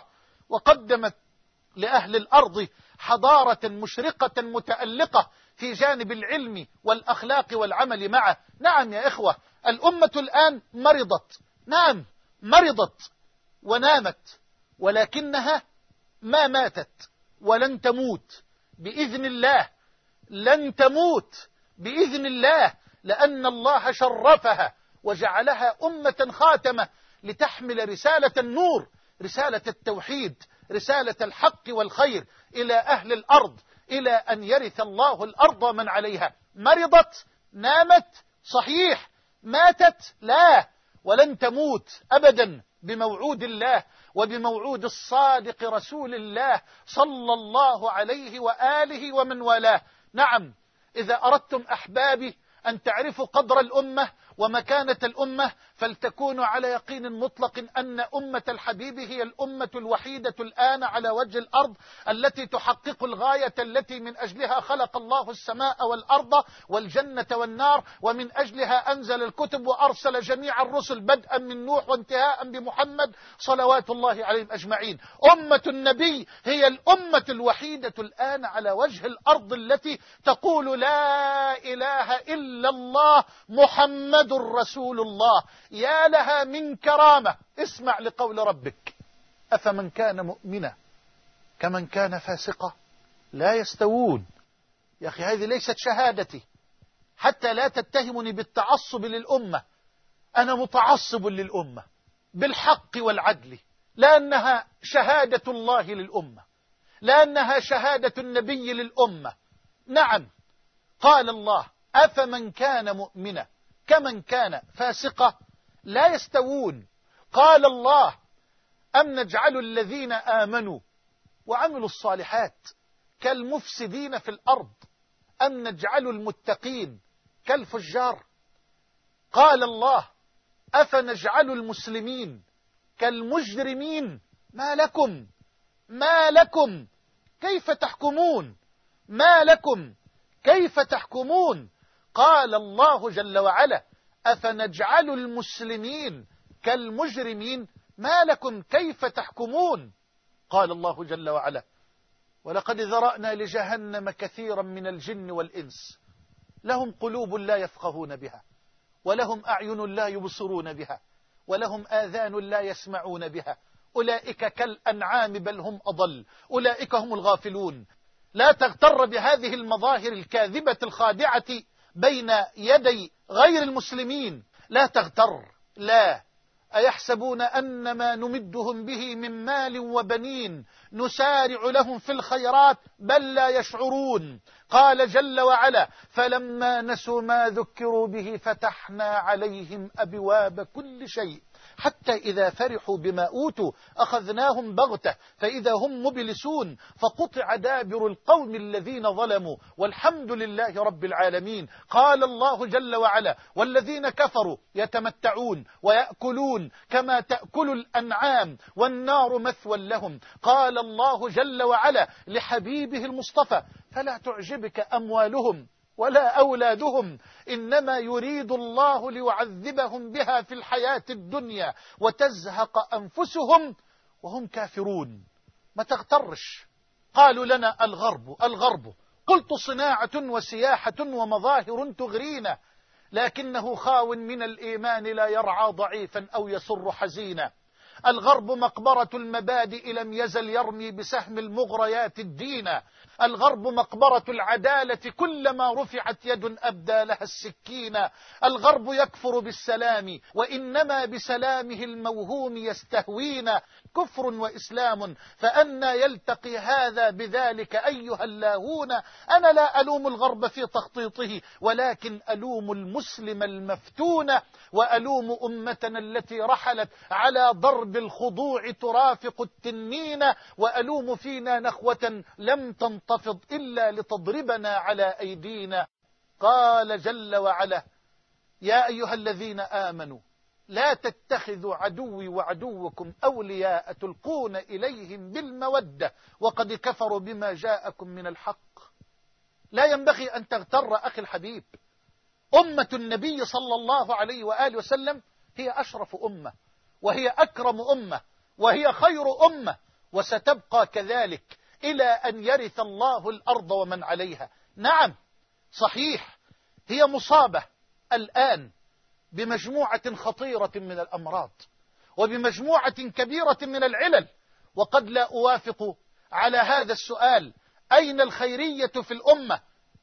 وقدمت لأهل الأرض حضارة مشرقة متألقة في جانب العلم والأخلاق والعمل معه. نعم يا إخوة، الأمة الآن مرضت، نعم مرضت ونامت، ولكنها ما ماتت ولن تموت بإذن الله، لن تموت بإذن الله، لأن الله شرفها وجعلها أمة خاتمة لتحمل رسالة النور، رسالة التوحيد، رسالة الحق والخير إلى أهل الأرض، إلى أن يرث الله الأرض من عليها. مرضت، نامت، صحيح، ماتت لا، ولن تموت أبدا بموعود الله وبموعود الصادق رسول الله صلى الله عليه وآله ومن والاه. نعم، إذا أردتم أحبابي أن تعرفوا قدر الأمة ومكانة الأمة، فلتكونوا على يقين مطلق أن أمة الحبيب هي الأمة الوحيدة الآن على وجه الأرض التي تحقق الغاية التي من أجلها خلق الله السماء والأرض والجنة والنار، ومن أجلها أنزل الكتب وأرسل جميع الرسل بدءا من نوح وانتهاء بمحمد صلوات الله عليهم أجمعين. أمة النبي هي الأمة الوحيدة الآن على وجه الأرض التي تقول لا إله إلا الله محمد رسول الله. يا لها من كرامة. اسمع لقول ربك: أفمن كان مؤمنا كمن كان فاسقا لا يستوون. يا أخي، هذه ليست شهادتي، حتى لا تتهمني بالتعصب للأمة. أنا متعصب للأمة بالحق والعدل، لأنها شهادة الله للأمة، لأنها شهادة النبي للأمة. نعم، قال الله: أفمن كان مؤمنا كمن كان فاسقا لا يستوون. قال الله: أم نجعل الذين آمنوا وعملوا الصالحات كالمفسدين في الأرض أم نجعل المتقين كالفجار. قال الله: أفنجعل المسلمين كالمجرمين. ما لكم ما لكم كيف تحكمون ما لكم كيف تحكمون. قال الله جل وعلا: أفنجعل المسلمين كالمجرمين. ما لكم كيف تحكمون. قال الله جل وعلا: ولقد ذرأنا لجهنم كثيرا من الجن والإنس لهم قلوب لا يفقهون بها ولهم أعين لا يبصرون بها ولهم آذان لا يسمعون بها أولئك كالأنعام بل هم أضل أولئك هم الغافلون. لا تغتر بهذه المظاهر الكاذبة الخادعة بين يدي غير المسلمين، لا تغتر. لا، أيحسبون أن ما نمدهم به من مال وبنين نسارع لهم في الخيرات بل لا يشعرون. قال جل وعلا: فلما نسوا ما ذكروا به فتحنا عليهم أبواب كل شيء حتى إذا فرحوا بما أوتوا أخذناهم بغتة فإذا هم مبلسون فقطع دابر القوم الذين ظلموا والحمد لله رب العالمين. قال الله جل وعلا: والذين كفروا يتمتعون ويأكلون كما تأكل الأنعام والنار مثوى لهم. قال الله جل وعلا لحبيبه المصطفى: فلا تعجبك أموالهم ولا أولادهم إنما يريد الله ليعذبهم بها في الحياة الدنيا وتزهق أنفسهم وهم كافرون. ما تغترش. قالوا لنا الغرب الغرب، قلت صناعة وسياحة ومظاهر تغرينا، لكنه خاو من الإيمان لا يرعى ضعيفا أو يسر حزينا. الغرب مقبرة المبادئ لم يزل يرمي بسهم المغريات الدينا. الغرب مقبرة العدالة كلما رفعت يد أبدى لها السكينة. الغرب يكفر بالسلام وإنما بسلامه الموهوم يستهوينا. كفر وإسلام فأنى يلتقي هذا بذلك أيها اللاهون. أنا لا ألوم الغرب في تخطيطه ولكن ألوم المسلم المفتون وألوم أمتنا التي رحلت على ضرب الخضوع ترافق التنين وألوم فينا نخوة لم تنتفض إلا لتضربنا على أيدينا. قال جل وعلا: يا أيها الذين آمنوا لا تتخذوا عدوي وعدوكم أولياء تلقون إليهم بالمودة وقد كفروا بما جاءكم من الحق. لا ينبغي أن تغتر أخي الحبيب. أمة النبي صلى الله عليه وآله وسلم هي أشرف أمة وهي أكرم أمة وهي خير أمة وستبقى كذلك إلى أن يرث الله الأرض ومن عليها. نعم صحيح، هي مصابة الآن بمجموعة خطيرة من الأمراض وبمجموعة كبيرة من العلل، وقد لا أوافق على هذا السؤال: أين الخيرية في الأمة؟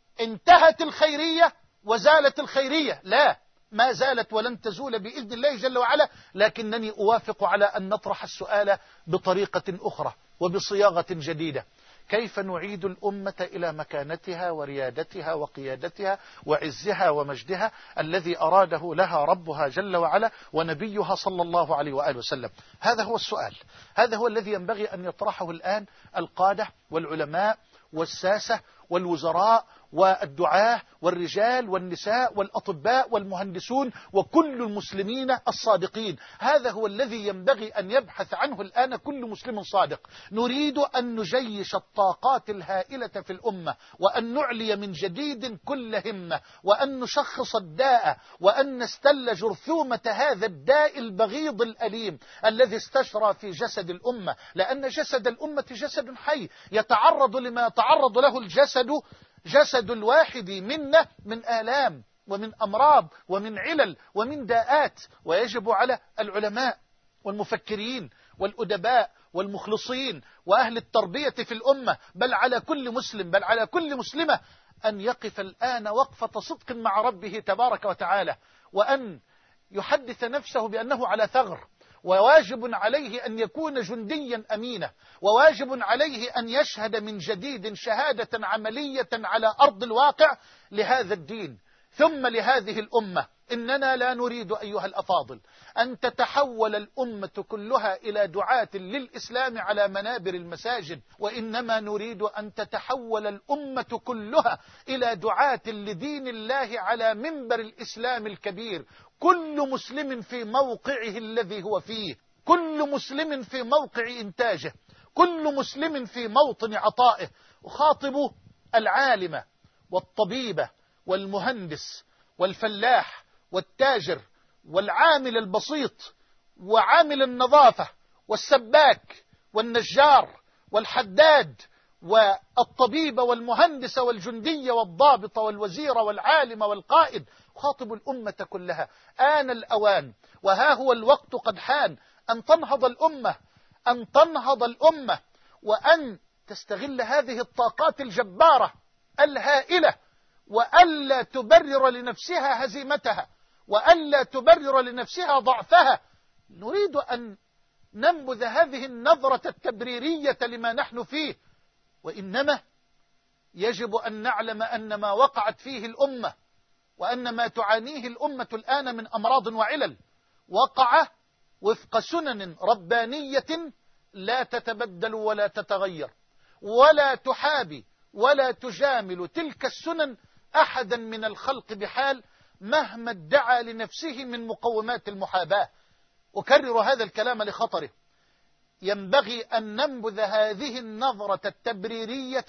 انتهت الخيرية وزالت الخيرية؟ لا، ما زالت ولن تزول بإذن الله جل وعلا، لكنني أوافق على أن نطرح السؤال بطريقة أخرى وبصياغة جديدة: كيف نعيد الأمة إلى مكانتها وريادتها وقيادتها وعزها ومجدها الذي أراده لها ربها جل وعلا ونبيها صلى الله عليه وآله وسلم؟ هذا هو السؤال، هذا هو الذي ينبغي أن يطرحه الآن القادة والعلماء والساسة والوزراء والدعاة والرجال والنساء والأطباء والمهندسون وكل المسلمين الصادقين. هذا هو الذي ينبغي أن يبحث عنه الآن كل مسلم صادق. نريد أن نجيش الطاقات الهائلة في الأمة وأن نعلي من جديد كل همة وأن نشخص الداء وأن نستل جرثومة هذا الداء البغيض الأليم الذي استشرى في جسد الأمة، لأن جسد الأمة جسد حي يتعرض لما يتعرض له الجسد جسد الواحد منا من آلام ومن أمراض ومن علل ومن داءات. ويجب على العلماء والمفكرين والأدباء والمخلصين وأهل التربية في الأمة، بل على كل مسلم بل على كل مسلمة، أن يقف الآن وقفة صدق مع ربه تبارك وتعالى، وأن يحدث نفسه بأنه على ثغر، وواجب عليه أن يكون جنديا أمينا، وواجب عليه أن يشهد من جديد شهادة عملية على أرض الواقع لهذا الدين ثم لهذه الأمة. إننا لا نريد أيها الأفاضل أن تتحول الأمة كلها إلى دعاة للإسلام على منابر المساجد، وإنما نريد أن تتحول الأمة كلها إلى دعاة لدين الله على منبر الإسلام الكبير. كل مسلم في موقعه الذي هو فيه، كل مسلم في موقع إنتاجه، كل مسلم في موطن عطائه. أخاطب العالم والطبيب والمهندس والفلاح والتاجر والعامل البسيط وعامل النظافة والسباك والنجار والحداد والطبيب والمهندس والجندي والضابط والوزير والعالم والقائد. خاطب الأمة كلها. آن الأوان وها هو الوقت قد حان أن تنهض الأمة، أن تنهض الأمة وأن تستغل هذه الطاقات الجبارة الهائلة، وألا تبرر لنفسها هزيمتها، وألا تبرر لنفسها ضعفها. نريد أن ننبذ هذه النظرة التبريرية لما نحن فيه، وإنما يجب أن نعلم أن ما وقعت فيه الأمة وأن ما تعانيه الأمة الآن من أمراض وعلل وقع وفق سنن ربانية لا تتبدل ولا تتغير، ولا تحابي ولا تجامل تلك السنن أحدا من الخلق بحال مهما ادعى لنفسه من مقومات المحاباة. أكرر هذا الكلام لخطره. ينبغي أن ننبذ هذه النظرة التبريرية،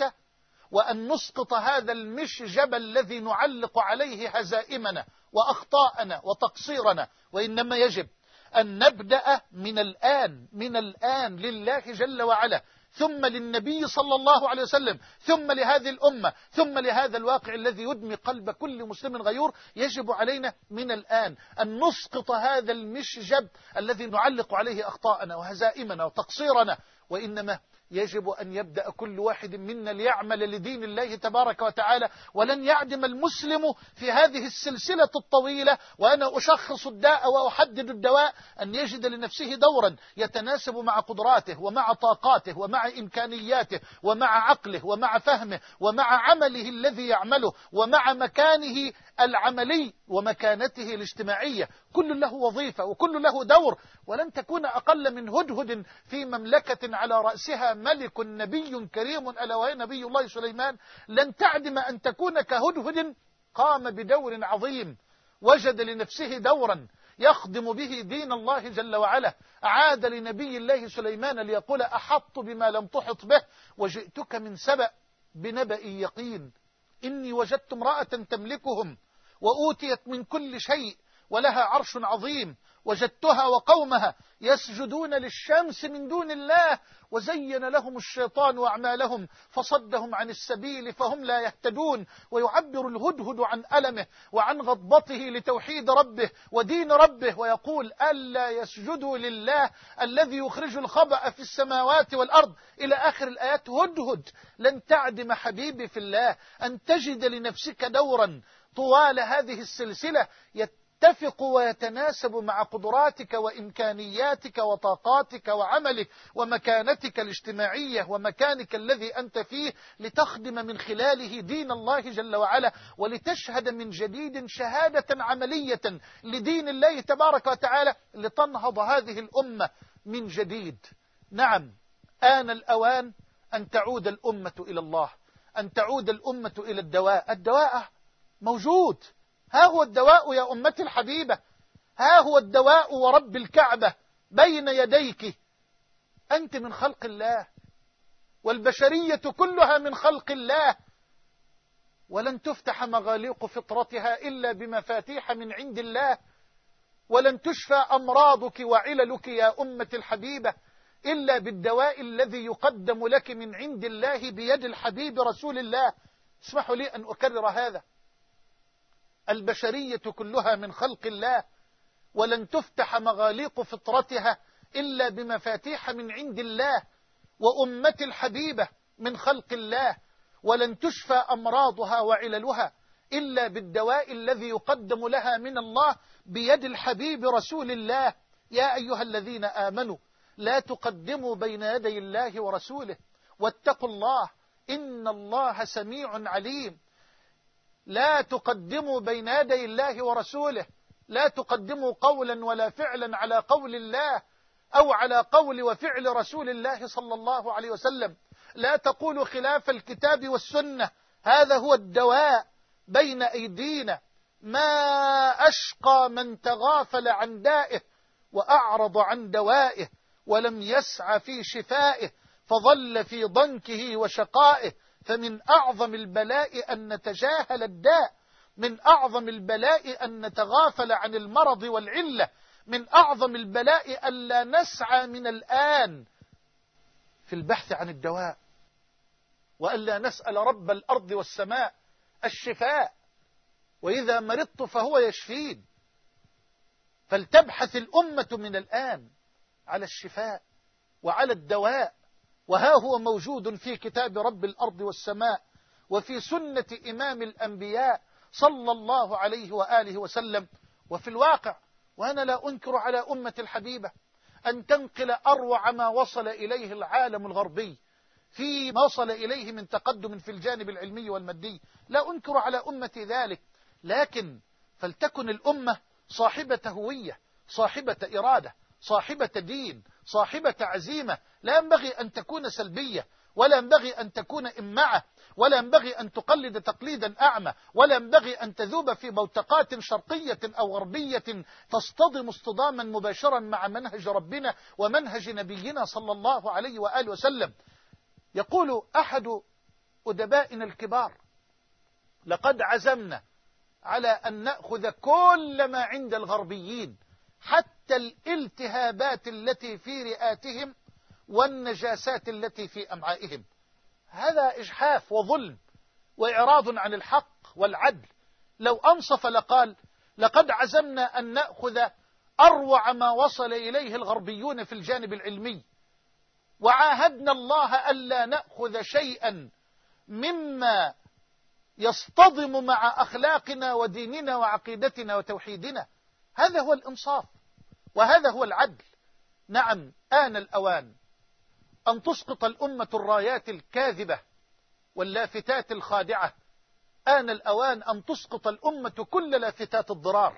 وأن نسقط هذا المشجب الذي نعلق عليه هزائمنا وأخطاءنا وتقصيرنا، وإنما يجب أن نبدأ من الآن من الآن لله جل وعلا، ثم للنبي صلى الله عليه وسلم، ثم لهذه الأمة، ثم لهذا الواقع الذي يدمي قلب كل مسلم غيور. يجب علينا من الآن أن نسقط هذا المشجب الذي نعلق عليه أخطاءنا وهزائمنا وتقصيرنا، وإنما يجب أن يبدأ كل واحد منا ليعمل لدين الله تبارك وتعالى. ولن يعدم المسلم في هذه السلسلة الطويلة، وأنا أشخص الداء وأحدد الدواء، أن يجد لنفسه دورا يتناسب مع قدراته ومع طاقاته ومع إمكانياته ومع عقله ومع فهمه ومع عمله الذي يعمله ومع مكانه العملي ومكانته الاجتماعية. كل له وظيفة وكل له دور، ولن تكون أقل من هدهد في مملكة على رأسها ملك نبي كريم ألا وهو نبي الله سليمان. لن تعدم أن تكون كهدهد قام بدور عظيم، وجد لنفسه دورا يخدم به دين الله جل وعلا. عاد لنبي الله سليمان ليقول أحط بما لم تحط به وجئتك من سبأ بنبأ يقين إني وجدت امرأة تملكهم وأوتيت من كل شيء ولها عرش عظيم وجدتها وقومها يسجدون للشمس من دون الله وزين لهم الشيطان أعمالهم فصدهم عن السبيل فهم لا يهتدون. ويعبر الهدهد عن ألمه وعن غضبته لتوحيد ربه ودين ربه، ويقول ألا يسجدوا لله الذي يخرج الخبأ في السماوات والأرض إلى آخر الآيات. هدهد لن تعدم حبيبي في الله أن تجد لنفسك دورا طوال هذه السلسلة يتفق ويتناسب مع قدراتك وإمكانياتك وطاقاتك وعملك ومكانتك الاجتماعية ومكانك الذي أنت فيه، لتخدم من خلاله دين الله جل وعلا، ولتشهد من جديد شهادة عملية لدين الله تبارك وتعالى، لتنهض هذه الأمة من جديد. نعم، آن الأوان أن تعود الأمة إلى الله، أن تعود الأمة إلى الدواء. الدواء موجود، ها هو الدواء يا أمتي الحبيبة، ها هو الدواء ورب الكعبة بين يديك. أنت من خلق الله، والبشرية كلها من خلق الله، ولن تفتح مغاليق فطرتها إلا بمفاتيح من عند الله، ولن تشفى أمراضك وعللك يا أمتي الحبيبة إلا بالدواء الذي يقدم لك من عند الله بيد الحبيب رسول الله. اسمحوا لي أن أكرر هذا، البشرية كلها من خلق الله، ولن تفتح مغاليق فطرتها إلا بمفاتيح من عند الله، وأمتي الحبيبة من خلق الله، ولن تشفى أمراضها وعللها إلا بالدواء الذي يقدم لها من الله بيد الحبيب رسول الله. يا أيها الذين آمنوا لا تقدموا بين يدي الله ورسوله واتقوا الله إن الله سميع عليم. لا تقدموا بين يدي الله ورسوله، لا تقدموا قولا ولا فعلا على قول الله أو على قول وفعل رسول الله صلى الله عليه وسلم. لا تقولوا خلاف الكتاب والسنة، هذا هو الدواء بين أيدينا. ما أشقى من تغافل عن دائه وأعرض عن دوائه ولم يسعى في شفائه فظل في ضنكه وشقائه. فمن أعظم البلاء أن نتجاهل الداء، من أعظم البلاء أن نتغافل عن المرض والعلة، من أعظم البلاء أن لا نسعى من الآن في البحث عن الدواء، وألا نسأل رب الأرض والسماء الشفاء، وإذا مرضت فهو يشفين. فلتبحث الأمة من الآن على الشفاء وعلى الدواء وها هو موجود في كتاب رب الأرض والسماء وفي سنة إمام الأنبياء صلى الله عليه وآله وسلم. وفي الواقع، وأنا لا أنكر على أمة الحبيبة أن تنقل أروع ما وصل إليه العالم الغربي في ما وصل إليه من تقدم في الجانب العلمي والمادي، لا أنكر على أمة ذلك، لكن فلتكن الأمة صاحبة هوية، صاحبة إرادة، صاحبة دين، صاحبة عزيمة. لا ينبغي أن تكون سلبية، ولا ينبغي أن تكون إمعة، ولا ينبغي أن تقلد تقليدا أعمى، ولا ينبغي أن تذوب في بوتقات شرقية أو غربية تصطدم اصطداما مباشرا مع منهج ربنا ومنهج نبينا صلى الله عليه وآله وسلم. يقول أحد أدبائنا الكبار: لقد عزمنا على أن نأخذ كل ما عند الغربيين، حتى الالتهابات التي في رئاتهم والنجاسات التي في أمعائهم. هذا إجحاف وظلم وإعراض عن الحق والعدل. لو أنصف لقال: لقد عزمنا أن نأخذ أروع ما وصل إليه الغربيون في الجانب العلمي، وعاهدنا الله ألا نأخذ شيئا مما يصطدم مع أخلاقنا وديننا وعقيدتنا وتوحيدنا. هذا هو الإنصاف وهذا هو العدل. نعم، آن الأوان أن تسقط الأمة الرايات الكاذبة واللافتات الخادعة. آن الأوان أن تسقط الأمة كل لافتات الضرار،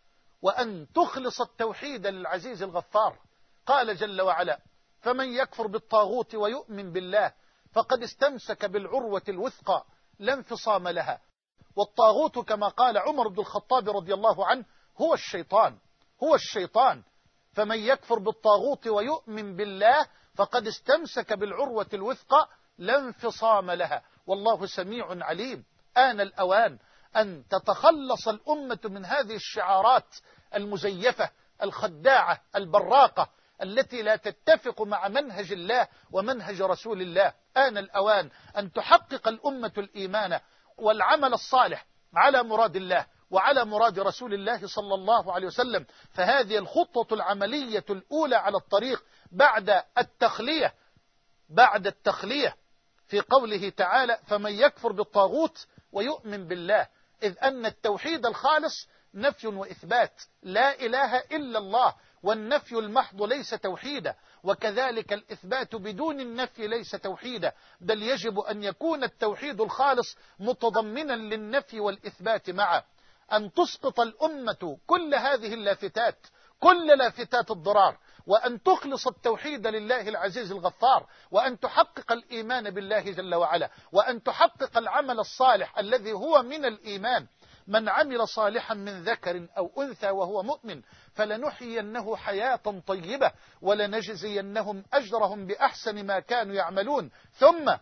وأن تخلص التوحيد للعزيز الغفار. قال جل وعلا: فمن يكفر بالطاغوت ويؤمن بالله فقد استمسك بالعروة الوثقى لا انفصام لها. والطاغوت كما قال عمر بن الخطاب رضي الله عنه هو الشيطان، هو الشيطان. فمن يكفر بالطاغوت ويؤمن بالله فقد استمسك بالعروة الوثقى لا انفصام لها، والله سميع عليم. آن الأوان أن تتخلص الأمة من هذه الشعارات المزيفة الخداعة البراقة التي لا تتفق مع منهج الله ومنهج رسول الله. آن الأوان أن تحقق الأمة الإيمان والعمل الصالح على مراد الله وعلى مراد رسول الله صلى الله عليه وسلم. فهذه الخطة العملية الأولى على الطريق بعد التخلية، بعد التخلية في قوله تعالى: فمن يكفر بالطاغوت ويؤمن بالله، إذ أن التوحيد الخالص نفي وإثبات، لا إله إلا الله، والنفي المحض ليس توحيدا، وكذلك الإثبات بدون النفي ليس توحيدا، بل يجب أن يكون التوحيد الخالص متضمنا للنفي والإثبات معا. أن تسقط الأمة كل هذه اللافتات، كل لافتات الضرار، وأن تخلص التوحيد لله العزيز الغفار، وأن تحقق الإيمان بالله جل وعلا، وأن تحقق العمل الصالح الذي هو من الإيمان. من عمل صالحا من ذكر أو أنثى وهو مؤمن فلنحيينه حياة طيبة ولنجزينهم أجرهم بأحسن ما كانوا يعملون. ثم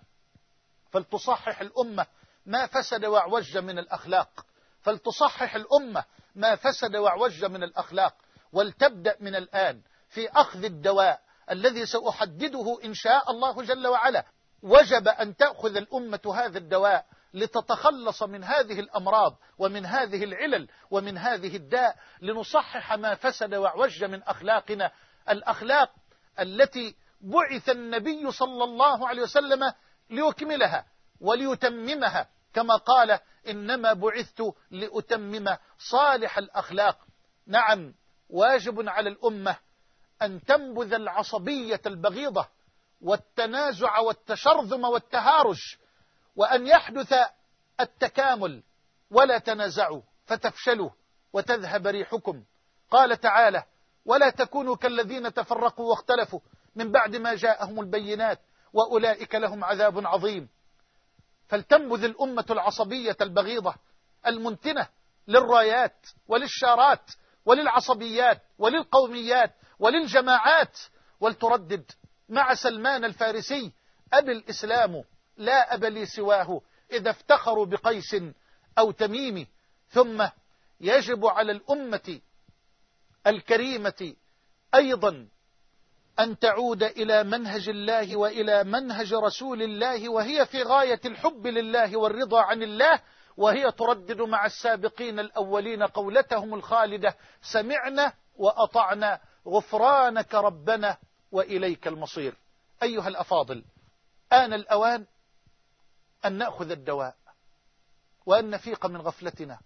فلتصحح الأمة ما فسد واعوج من الأخلاق، فلتصحح الأمة ما فسد واعوج من الأخلاق، ولتبدأ من الآن في أخذ الدواء الذي سأحدده إن شاء الله جل وعلا. وجب أن تأخذ الأمة هذا الدواء لتتخلص من هذه الأمراض ومن هذه العلل ومن هذه الداء، لنصحح ما فسد واعوج من أخلاقنا، الأخلاق التي بعث النبي صلى الله عليه وسلم ليكملها وليتممها، كما قال: إنما بعثت لأتمم صالح الأخلاق. نعم، واجب على الأمة أن تنبذ العصبية البغيضة والتنازع والتشرذم والتهارج، وأن يحدث التكامل. ولا تنازعوا فتفشلوا وتذهب ريحكم. قال تعالى: ولا تكونوا كالذين تفرقوا واختلفوا من بعد ما جاءهم البينات وأولئك لهم عذاب عظيم. فلتنبذ الأمة العصبية البغيضة المنتنة للرايات وللشارات وللعصبيات وللقوميات وللجماعات، ولتردد مع سلمان الفارسي: أبي الإسلام لا أب لي سواه إذا افتخروا بقيس أو تميم. ثم يجب على الأمة الكريمة أيضا أن تعود إلى منهج الله وإلى منهج رسول الله، وهي في غاية الحب لله والرضا عن الله، وهي تردد مع السابقين الأولين قولتهم الخالدة: سمعنا وأطعنا غفرانك ربنا وإليك المصير. أيها الأفاضل، آن الأوان أن نأخذ الدواء، وأن نفيق من غفلتنا،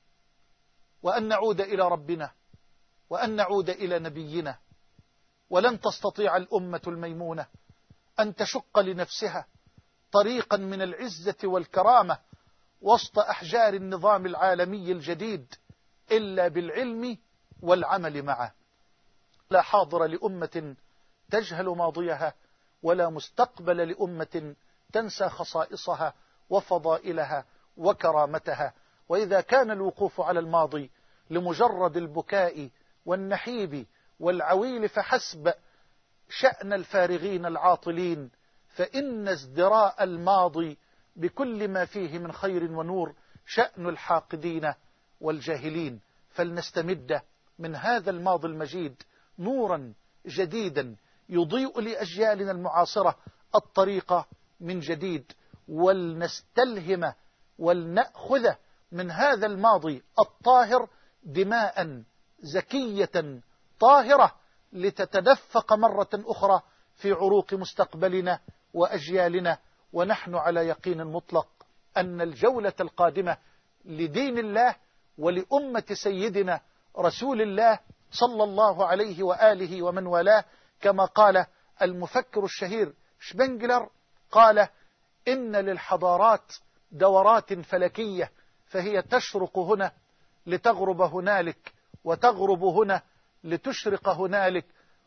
وأن نعود إلى ربنا، وأن نعود إلى نبينا. ولن تستطيع الأمة الميمونة أن تشق لنفسها طريقا من العزة والكرامة وسط أحجار النظام العالمي الجديد إلا بالعلم والعمل معه. لا حاضر لأمة تجهل ماضيها، ولا مستقبل لأمة تنسى خصائصها وفضائلها وكرامتها. وإذا كان الوقوف على الماضي لمجرد البكاء والنحيب والعويل فحسب شأن الفارغين العاطلين، فإن ازدراء الماضي بكل ما فيه من خير ونور شأن الحاقدين والجاهلين. فلنستمد من هذا الماضي المجيد نورا جديدا يضيء لأجيالنا المعاصرة الطريق من جديد، ولنستلهم ولنأخذ من هذا الماضي الطاهر دماء زكية طاهرة لتتدفق مرة أخرى في عروق مستقبلنا وأجيالنا. ونحن على يقين مطلق أن الجولة القادمة لدين الله ولأمة سيدنا رسول الله صلى الله عليه وآله ومن والاه، كما قال المفكر الشهير شبنجلر، قال: إن للحضارات دورات فلكية، فهي تشرق هنا لتغرب هنالك، وتغرب هنا لتشرق هنالك.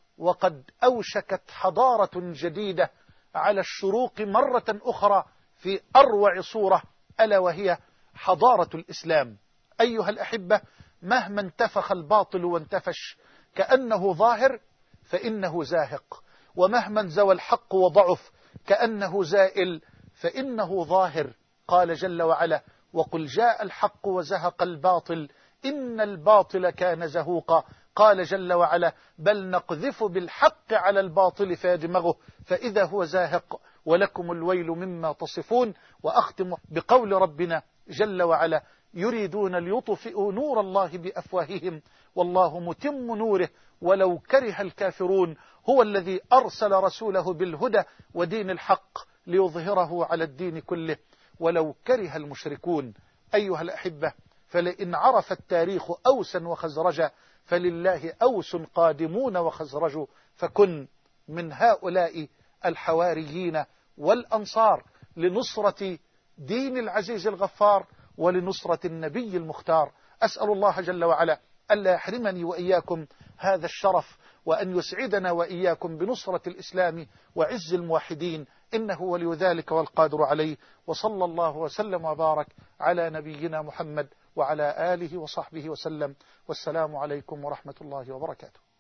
وقد أوشكت حضارة جديدة على الشروق مرة أخرى في أروع صورة، ألا وهي حضارة الإسلام. أيها الأحبة، مهما انتفخ الباطل وانتفش كأنه ظاهر فإنه زاهق، ومهما انزوى الحق وضعف كأنه زائل فإنه ظاهر. قال جل وعلا: وقل جاء الحق وزهق الباطل إن الباطل كان زهوقا. قال جل وعلا: بل نقذف بالحق على الباطل فيدمغه فإذا هو زاهق ولكم الويل مما تصفون. وأختم بقول ربنا جل وعلا: يريدون ليطفئوا نور الله بأفواههم والله متم نوره ولو كره الكافرون. هو الذي أرسل رسوله بالهدى ودين الحق ليظهره على الدين كله ولو كره المشركون. أيها الأحبة، فلئن عرف التاريخ أوسا وخزرجا فلله أوس قادمون وخزرج، فكن من هؤلاء الحواريين والأنصار لنصرة دين العزيز الغفار ولنصرة النبي المختار. أسأل الله جل وعلا ألا يحرمني وإياكم هذا الشرف، وأن يسعدنا وإياكم بنصرة الإسلام وعز الموحدين، إنه ولي ذلك والقادر عليه. وصلى الله وسلم وبارك على نبينا محمد وعلى آله وصحبه وسلم، والسلام عليكم ورحمة الله وبركاته.